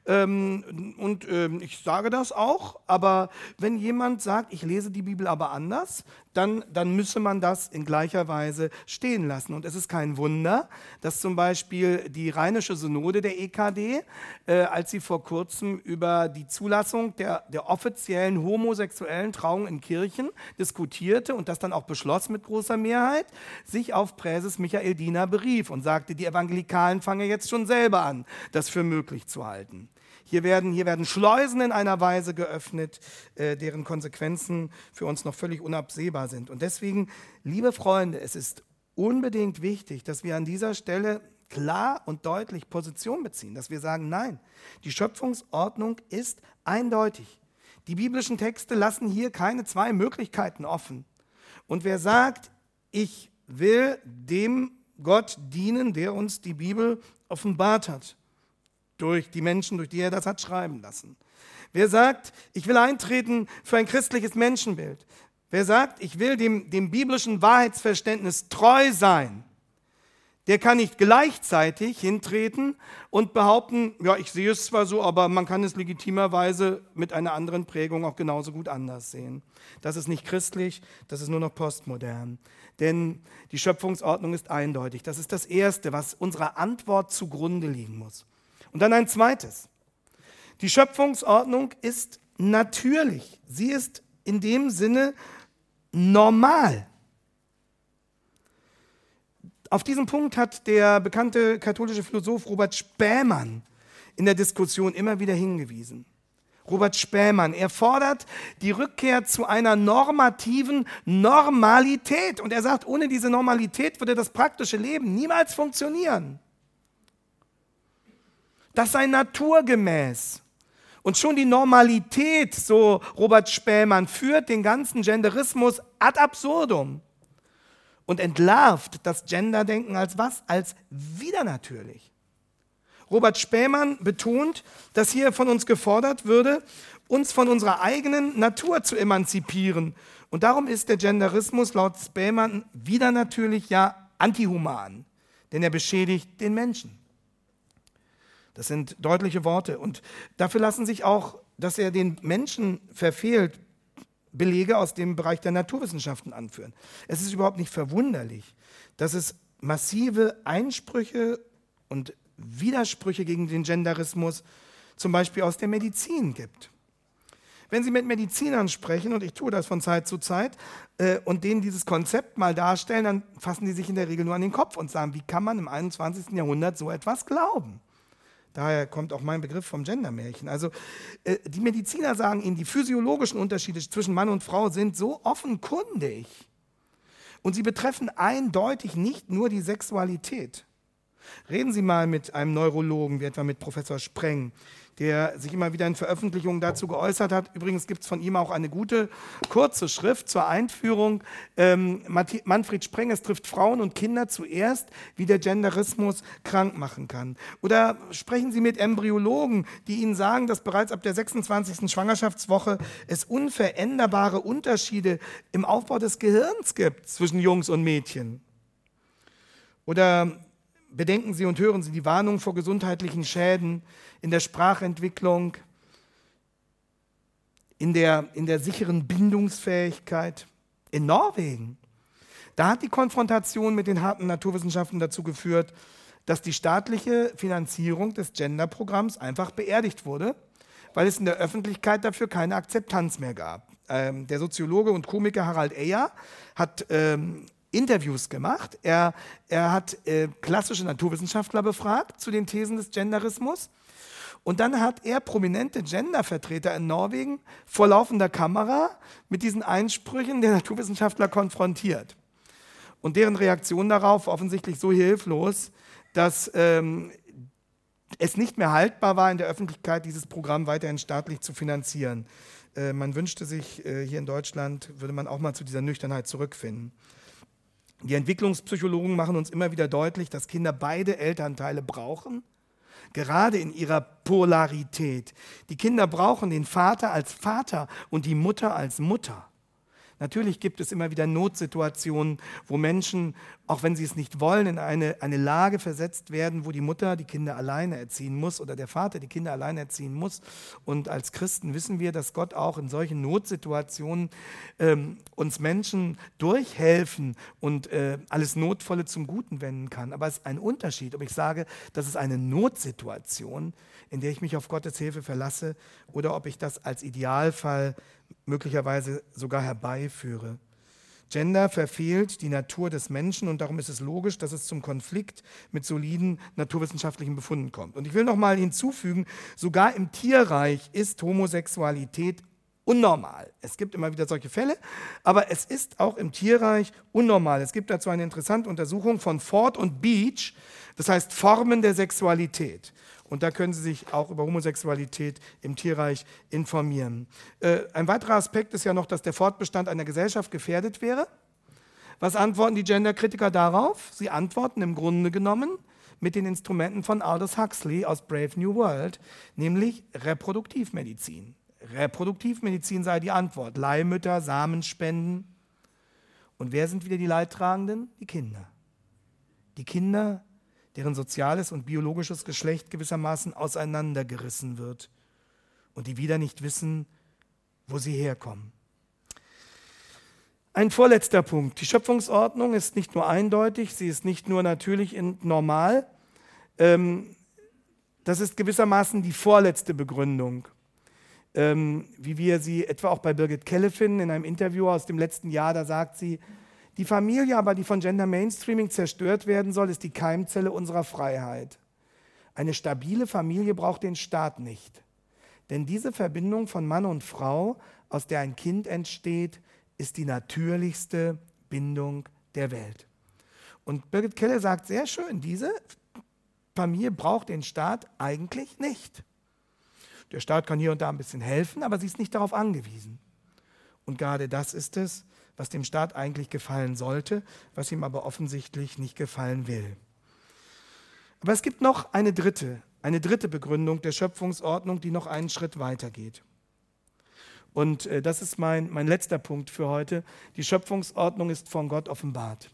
Ähm, und ähm, ich sage das auch, aber wenn jemand sagt, ich lese die Bibel aber anders, dann, dann müsse man das in gleicher Weise stehen lassen. Und es ist kein Wunder, dass zum Beispiel die Rheinische Synode der E K D, äh, als sie vor kurzem über die Zulassung der, der offiziellen homosexuellen Trauung in Kirchen diskutierte und das dann auch beschloss mit großer Mehrheit, sich auf Präses Michael Diener berief und sagte, die Evangelikalen fangen jetzt schon selber an, das für möglich zu halten. Hier werden, hier werden Schleusen in einer Weise geöffnet, äh, deren Konsequenzen für uns noch völlig unabsehbar sind. Und deswegen, liebe Freunde, es ist unbedingt wichtig, dass wir an dieser Stelle klar und deutlich Position beziehen, dass wir sagen, nein, die Schöpfungsordnung ist eindeutig. Die biblischen Texte lassen hier keine zwei Möglichkeiten offen. Und wer sagt, ich will dem Gott dienen, der uns die Bibel offenbart hat, durch die Menschen, durch die er das hat schreiben lassen. Wer sagt, ich will eintreten für ein christliches Menschenbild. Wer sagt, ich will dem, dem biblischen Wahrheitsverständnis treu sein, der kann nicht gleichzeitig hintreten und behaupten, ja, ich sehe es zwar so, aber man kann es legitimerweise mit einer anderen Prägung auch genauso gut anders sehen. Das ist nicht christlich, das ist nur noch postmodern. Denn die Schöpfungsordnung ist eindeutig. Das ist das Erste, was unserer Antwort zugrunde liegen muss. Und dann ein zweites. Die Schöpfungsordnung ist natürlich. Sie ist in dem Sinne normal. Auf diesen Punkt hat der bekannte katholische Philosoph Robert Spähmann in der Diskussion immer wieder hingewiesen. Robert Spähmann, er fordert die Rückkehr zu einer normativen Normalität. Und er sagt, ohne diese Normalität würde das praktische Leben niemals funktionieren. Das sei naturgemäß. Und schon die Normalität, so Robert Spähmann, führt den ganzen Genderismus ad absurdum und entlarvt das Genderdenken als was? Als widernatürlich. Robert Spähmann betont, dass hier von uns gefordert würde, uns von unserer eigenen Natur zu emanzipieren. Und darum ist der Genderismus laut Spähmann widernatürlich, ja antihuman, denn er beschädigt den Menschen. Das sind deutliche Worte. Und dafür lassen sich auch, dass er den Menschen verfehlt, Belege aus dem Bereich der Naturwissenschaften anführen. Es ist überhaupt nicht verwunderlich, dass es massive Einsprüche und Widersprüche gegen den Genderismus zum Beispiel aus der Medizin gibt. Wenn Sie mit Medizinern sprechen, und ich tue das von Zeit zu Zeit, äh, und denen dieses Konzept mal darstellen, dann fassen die sich in der Regel nur an den Kopf und sagen, wie kann man im einundzwanzigsten Jahrhundert so etwas glauben? Daher kommt auch mein Begriff vom Gendermärchen. Also äh, die Mediziner sagen Ihnen, die physiologischen Unterschiede zwischen Mann und Frau sind so offenkundig. Und sie betreffen eindeutig nicht nur die Sexualität. Reden Sie mal mit einem Neurologen, wie etwa mit Professor Spreng, der sich immer wieder in Veröffentlichungen dazu geäußert hat. Übrigens gibt es von ihm auch eine gute, kurze Schrift zur Einführung. Ähm, Manfred Spreng, es trifft Frauen und Kinder zuerst, wie der Genderismus krank machen kann. Oder sprechen Sie mit Embryologen, die Ihnen sagen, dass bereits ab der sechsundzwanzigsten Schwangerschaftswoche es unveränderbare Unterschiede im Aufbau des Gehirns gibt zwischen Jungs und Mädchen. Oder bedenken Sie und hören Sie die Warnung vor gesundheitlichen Schäden in der Sprachentwicklung, in der, in der sicheren Bindungsfähigkeit. In Norwegen, da hat die Konfrontation mit den harten Naturwissenschaften dazu geführt, dass die staatliche Finanzierung des Genderprogramms einfach beerdigt wurde, weil es in der Öffentlichkeit dafür keine Akzeptanz mehr gab. Ähm, der Soziologe und Komiker Harald Eyer hat ähm, Interviews gemacht. Er, er hat äh, klassische Naturwissenschaftler befragt zu den Thesen des Genderismus. Und dann hat er prominente Gendervertreter in Norwegen vor laufender Kamera mit diesen Einsprüchen der Naturwissenschaftler konfrontiert. Und deren Reaktion darauf offensichtlich so hilflos, dass ähm, es nicht mehr haltbar war, in der Öffentlichkeit dieses Programm weiterhin staatlich zu finanzieren. Äh, man wünschte sich, äh, hier in Deutschland würde man auch mal zu dieser Nüchternheit zurückfinden. Die Entwicklungspsychologen machen uns immer wieder deutlich, dass Kinder beide Elternteile brauchen, gerade in ihrer Polarität. Die Kinder brauchen den Vater als Vater und die Mutter als Mutter. Natürlich gibt es immer wieder Notsituationen, wo Menschen, auch wenn sie es nicht wollen, in eine, eine Lage versetzt werden, wo die Mutter die Kinder alleine erziehen muss oder der Vater die Kinder alleine erziehen muss. Und als Christen wissen wir, dass Gott auch in solchen Notsituationen ähm, uns Menschen durchhelfen und äh, alles Notvolle zum Guten wenden kann. Aber es ist ein Unterschied, ob ich sage, das ist eine Notsituation, in der ich mich auf Gottes Hilfe verlasse, oder ob ich das als Idealfall möglicherweise sogar herbeiführe. Gender verfehlt die Natur des Menschen und darum ist es logisch, dass es zum Konflikt mit soliden naturwissenschaftlichen Befunden kommt. Und ich will noch mal hinzufügen, sogar im Tierreich ist Homosexualität unnormal. Es gibt immer wieder solche Fälle, aber es ist auch im Tierreich unnormal. Es gibt dazu eine interessante Untersuchung von Ford und Beach, das heißt Formen der Sexualität. Und da können Sie sich auch über Homosexualität im Tierreich informieren. Äh, ein weiterer Aspekt ist ja noch, dass der Fortbestand einer Gesellschaft gefährdet wäre. Was antworten die Genderkritiker darauf? Sie antworten im Grunde genommen mit den Instrumenten von Aldous Huxley aus Brave New World, nämlich Reproduktivmedizin. Reproduktivmedizin sei die Antwort. Leihmütter, Samenspenden. Und wer sind wieder die Leidtragenden? Die Kinder. Die Kinder, deren soziales und biologisches Geschlecht gewissermaßen auseinandergerissen wird und die wieder nicht wissen, wo sie herkommen. Ein vorletzter Punkt. Die Schöpfungsordnung ist nicht nur eindeutig, sie ist nicht nur natürlich und normal. Das ist gewissermaßen die vorletzte Begründung, wie wir sie etwa auch bei Birgit Kelle finden in einem Interview aus dem letzten Jahr. Da sagt sie, Die Familie aber, die von Gender Mainstreaming zerstört werden soll, ist die Keimzelle unserer Freiheit. Eine stabile Familie braucht den Staat nicht. Denn diese Verbindung von Mann und Frau, aus der ein Kind entsteht, ist die natürlichste Bindung der Welt. Und Birgit Keller sagt sehr schön, diese Familie braucht den Staat eigentlich nicht. Der Staat kann hier und da ein bisschen helfen, aber sie ist nicht darauf angewiesen. Und gerade das ist es, was dem Staat eigentlich gefallen sollte, was ihm aber offensichtlich nicht gefallen will. Aber es gibt noch eine dritte, eine dritte Begründung der Schöpfungsordnung, die noch einen Schritt weiter geht. Und äh, das ist mein, mein letzter Punkt für heute. Die Schöpfungsordnung ist von Gott offenbart.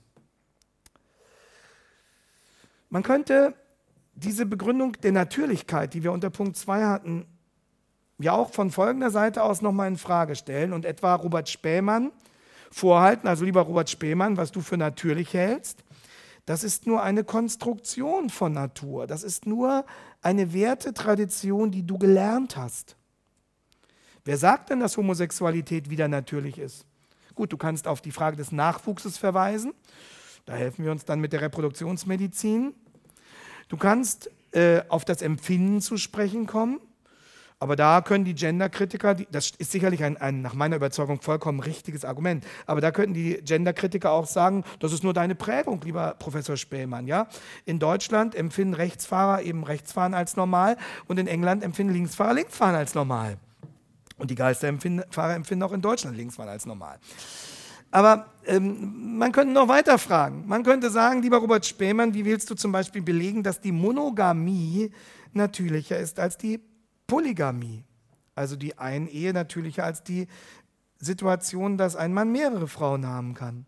Man könnte diese Begründung der Natürlichkeit, die wir unter Punkt zwei hatten, ja auch von folgender Seite aus nochmal in Frage stellen und etwa Robert Spähmann vorhalten, also lieber Robert Spähmann, was du für natürlich hältst. Das ist nur eine Konstruktion von Natur. Das ist nur eine Wertetradition, die du gelernt hast. Wer sagt denn, dass Homosexualität wieder natürlich ist? Gut, du kannst auf die Frage des Nachwuchses verweisen. Da helfen wir uns dann mit der Reproduktionsmedizin. Du kannst äh, auf das Empfinden zu sprechen kommen. Aber da können die Genderkritiker, das ist sicherlich ein, ein nach meiner Überzeugung vollkommen richtiges Argument, aber da könnten die Genderkritiker auch sagen, das ist nur deine Prägung, lieber Professor Spähmann. Ja? In Deutschland empfinden Rechtsfahrer eben Rechtsfahren als normal und in England empfinden Linksfahrer Linksfahren als normal. Und die Geisterfahrer empfinden auch in Deutschland Linksfahren als normal. Aber ähm, man könnte noch weiter fragen. Man könnte sagen, lieber Robert Spähmann, wie willst du zum Beispiel belegen, dass die Monogamie natürlicher ist als die Polygamie, also die Einehe natürlicher als die Situation, dass ein Mann mehrere Frauen haben kann.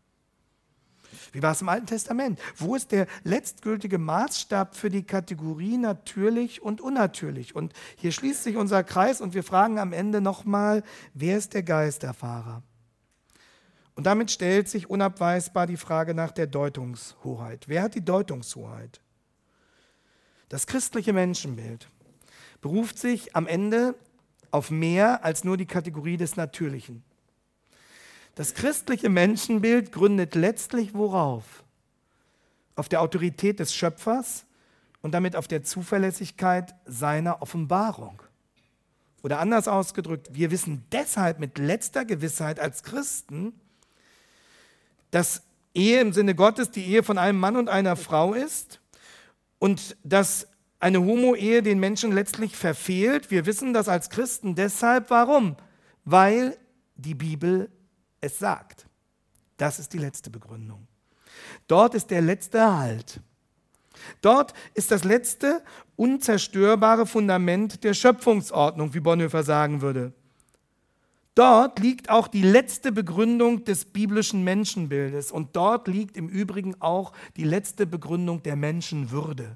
Wie war es im Alten Testament? Wo ist der letztgültige Maßstab für die Kategorie natürlich und unnatürlich? Und hier schließt sich unser Kreis und wir fragen am Ende nochmal, wer ist der Geisterfahrer? Und damit stellt sich unabweisbar die Frage nach der Deutungshoheit. Wer hat die Deutungshoheit? Das christliche Menschenbild beruft sich am Ende auf mehr als nur die Kategorie des Natürlichen. Das christliche Menschenbild gründet letztlich worauf? Auf der Autorität des Schöpfers und damit auf der Zuverlässigkeit seiner Offenbarung. Oder anders ausgedrückt, wir wissen deshalb mit letzter Gewissheit als Christen, dass Ehe im Sinne Gottes die Ehe von einem Mann und einer Frau ist und dass eine Homo-Ehe den Menschen letztlich verfehlt. Wir wissen das als Christen deshalb. Warum? Weil die Bibel es sagt. Das ist die letzte Begründung. Dort ist der letzte Halt. Dort ist das letzte unzerstörbare Fundament der Schöpfungsordnung, wie Bonhoeffer sagen würde. Dort liegt auch die letzte Begründung des biblischen Menschenbildes und dort liegt im Übrigen auch die letzte Begründung der Menschenwürde.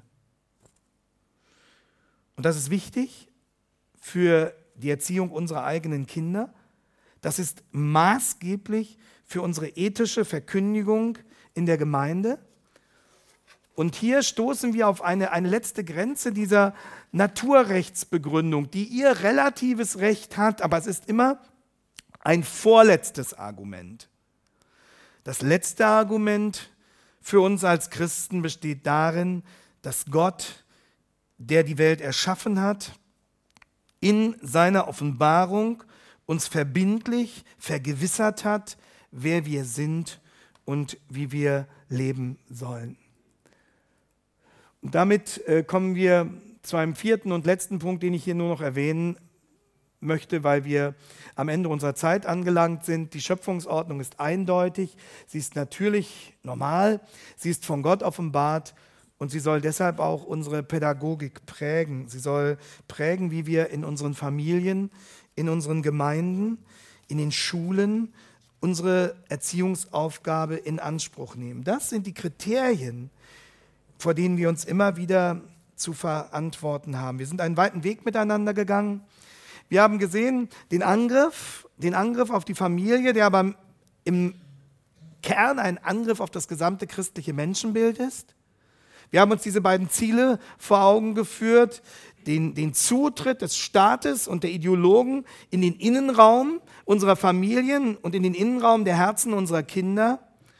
Und das ist wichtig für die Erziehung unserer eigenen Kinder. Das ist maßgeblich für unsere ethische Verkündigung in der Gemeinde. Und hier stoßen wir auf eine, eine letzte Grenze dieser Naturrechtsbegründung, die ihr relatives Recht hat, aber es ist immer ein vorletztes Argument. Das letzte Argument für uns als Christen besteht darin, dass Gott, der die Welt erschaffen hat, in seiner Offenbarung uns verbindlich vergewissert hat, wer wir sind und wie wir leben sollen. Und damit äh, kommen wir zu einem vierten und letzten Punkt, den ich hier nur noch erwähnen möchte, weil wir am Ende unserer Zeit angelangt sind. Die Schöpfungsordnung ist eindeutig, sie ist natürlich normal, sie ist von Gott offenbart. Und sie soll deshalb auch unsere Pädagogik prägen. Sie soll prägen, wie wir in unseren Familien, in unseren Gemeinden, in den Schulen unsere Erziehungsaufgabe in Anspruch nehmen. Das sind die Kriterien, vor denen wir uns immer wieder zu verantworten haben. Wir sind einen weiten Weg miteinander gegangen. Wir haben gesehen, den Angriff, den Angriff auf die Familie, der aber im Kern ein Angriff auf das gesamte christliche Menschenbild ist. Wir haben uns diese beiden Ziele vor Augen geführt, den, den Zutritt des Staates und der Ideologen in den Innenraum unserer Familien und in den Innenraum der Herzen unserer Kinder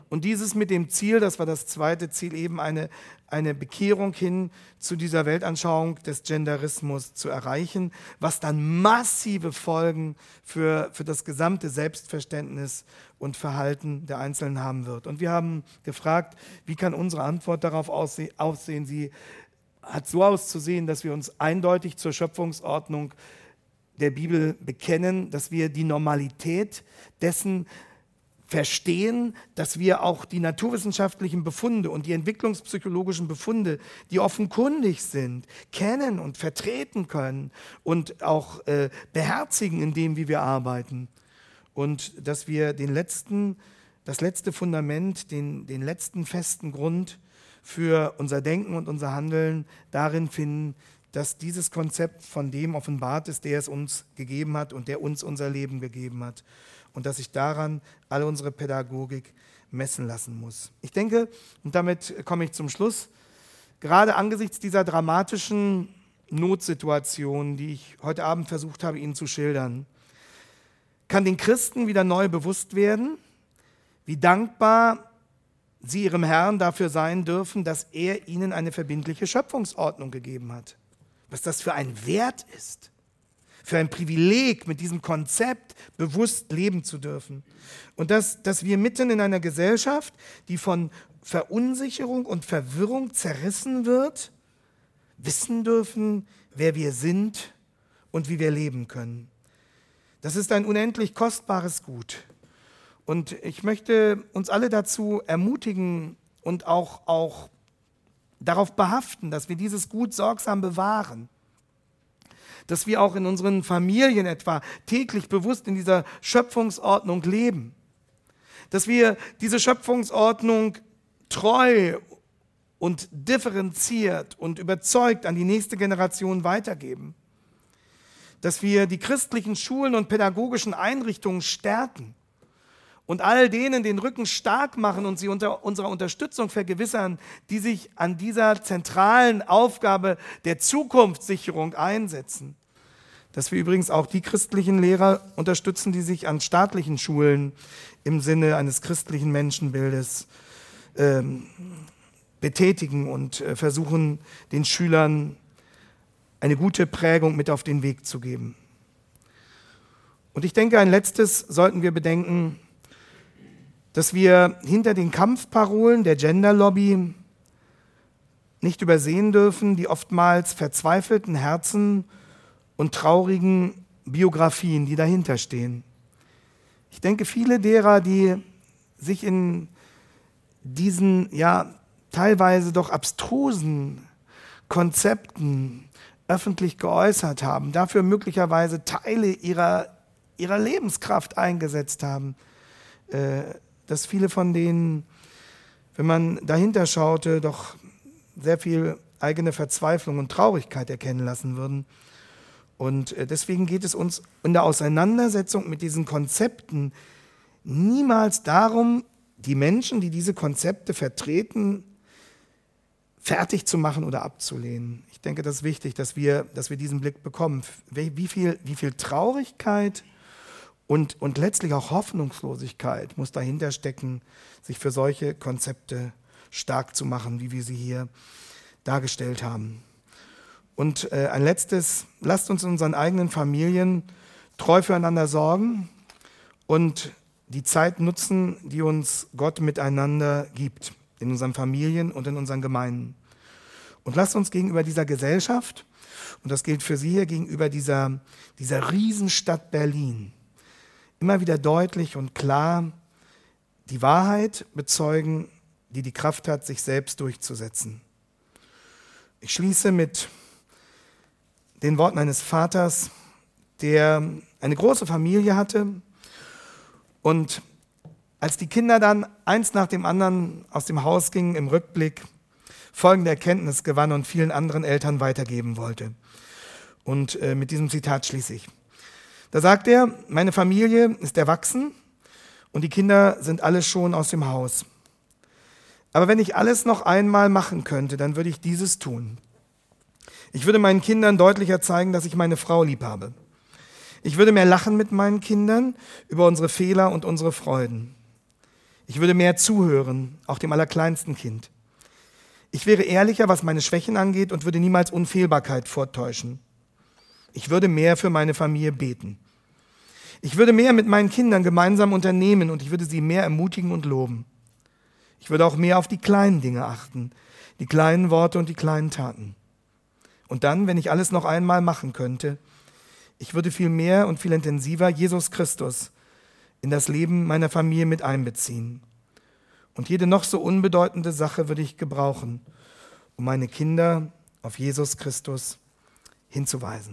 Und dieses mit dem Ziel, das war das zweite Ziel, eben eine, eine Bekehrung hin zu dieser Weltanschauung des Genderismus zu erreichen, was dann massive Folgen für, für das gesamte Selbstverständnis und Verhalten der Einzelnen haben wird. Und wir haben gefragt, wie kann unsere Antwort darauf aussehen? aussehen? Sie hat so auszusehen, dass wir uns eindeutig zur Schöpfungsordnung der Bibel bekennen, dass wir die Normalität dessen verstehen, dass wir auch die naturwissenschaftlichen Befunde und die entwicklungspsychologischen Befunde, die offenkundig sind, kennen und vertreten können und auch äh, beherzigen in dem, wie wir arbeiten. Und dass wir den letzten, das letzte Fundament, den, den letzten festen Grund für unser Denken und unser Handeln darin finden, dass dieses Konzept von dem offenbart ist, der es uns gegeben hat und der uns unser Leben gegeben hat. Und dass sich daran alle unsere Pädagogik messen lassen muss. Ich denke, und damit komme ich zum Schluss, gerade angesichts dieser dramatischen Notsituation, die ich heute Abend versucht habe, Ihnen zu schildern, kann den Christen wieder neu bewusst werden, wie dankbar sie ihrem Herrn dafür sein dürfen, dass er ihnen eine verbindliche Schöpfungsordnung gegeben hat. Was das für ein Wert ist. Für ein Privileg, mit diesem Konzept bewusst leben zu dürfen. Und dass, dass wir mitten in einer Gesellschaft, die von Verunsicherung und Verwirrung zerrissen wird, wissen dürfen, wer wir sind und wie wir leben können. Das ist ein unendlich kostbares Gut. Und ich möchte uns alle dazu ermutigen und auch, auch darauf behaften, dass wir dieses Gut sorgsam bewahren. Dass wir auch in unseren Familien etwa täglich bewusst in dieser Schöpfungsordnung leben. Dass wir diese Schöpfungsordnung treu und differenziert und überzeugt an die nächste Generation weitergeben. Dass wir die christlichen Schulen und pädagogischen Einrichtungen stärken und all denen den Rücken stark machen und sie unter unserer Unterstützung vergewissern, die sich an dieser zentralen Aufgabe der Zukunftssicherung einsetzen. Dass wir übrigens auch die christlichen Lehrer unterstützen, die sich an staatlichen Schulen im Sinne eines christlichen Menschenbildes ähm, betätigen und äh, versuchen, den Schülern eine gute Prägung mit auf den Weg zu geben. Und ich denke, ein letztes sollten wir bedenken, dass wir hinter den Kampfparolen der Gender-Lobby nicht übersehen dürfen, die oftmals verzweifelten Herzen und traurigen Biografien, die dahinter stehen. Ich denke, viele derer, die sich in diesen ja teilweise doch abstrusen Konzepten öffentlich geäußert haben, dafür möglicherweise Teile ihrer, ihrer Lebenskraft eingesetzt haben, äh, dass viele von denen, wenn man dahinter schaute, doch sehr viel eigene Verzweiflung und Traurigkeit erkennen lassen würden. Und deswegen geht es uns in der Auseinandersetzung mit diesen Konzepten niemals darum, die Menschen, die diese Konzepte vertreten, fertig zu machen oder abzulehnen. Ich denke, das ist wichtig, dass wir, dass wir diesen Blick bekommen. Wie viel, wie viel Traurigkeit und, und letztlich auch Hoffnungslosigkeit muss dahinter stecken, sich für solche Konzepte stark zu machen, wie wir sie hier dargestellt haben. Und äh, ein letztes, lasst uns in unseren eigenen Familien treu füreinander sorgen und die Zeit nutzen, die uns Gott miteinander gibt, in unseren Familien und in unseren Gemeinden. Und lasst uns gegenüber dieser Gesellschaft, und das gilt für Sie hier, gegenüber dieser, dieser Riesenstadt Berlin, immer wieder deutlich und klar die Wahrheit bezeugen, die die Kraft hat, sich selbst durchzusetzen. Ich schließe mit den Worten eines Vaters, der eine große Familie hatte und als die Kinder dann eins nach dem anderen aus dem Haus gingen, im Rückblick folgende Erkenntnis gewann und vielen anderen Eltern weitergeben wollte. Und äh, mit diesem Zitat schließe ich. Da sagt er, meine Familie ist erwachsen und die Kinder sind alle schon aus dem Haus. Aber wenn ich alles noch einmal machen könnte, dann würde ich dieses tun. Ich würde meinen Kindern deutlicher zeigen, dass ich meine Frau lieb habe. Ich würde mehr lachen mit meinen Kindern über unsere Fehler und unsere Freuden. Ich würde mehr zuhören, auch dem allerkleinsten Kind. Ich wäre ehrlicher, was meine Schwächen angeht und würde niemals Unfehlbarkeit vortäuschen. Ich würde mehr für meine Familie beten. Ich würde mehr mit meinen Kindern gemeinsam unternehmen und ich würde sie mehr ermutigen und loben. Ich würde auch mehr auf die kleinen Dinge achten, die kleinen Worte und die kleinen Taten. Und dann, wenn ich alles noch einmal machen könnte, ich würde viel mehr und viel intensiver Jesus Christus in das Leben meiner Familie mit einbeziehen. Und jede noch so unbedeutende Sache würde ich gebrauchen, um meine Kinder auf Jesus Christus hinzuweisen.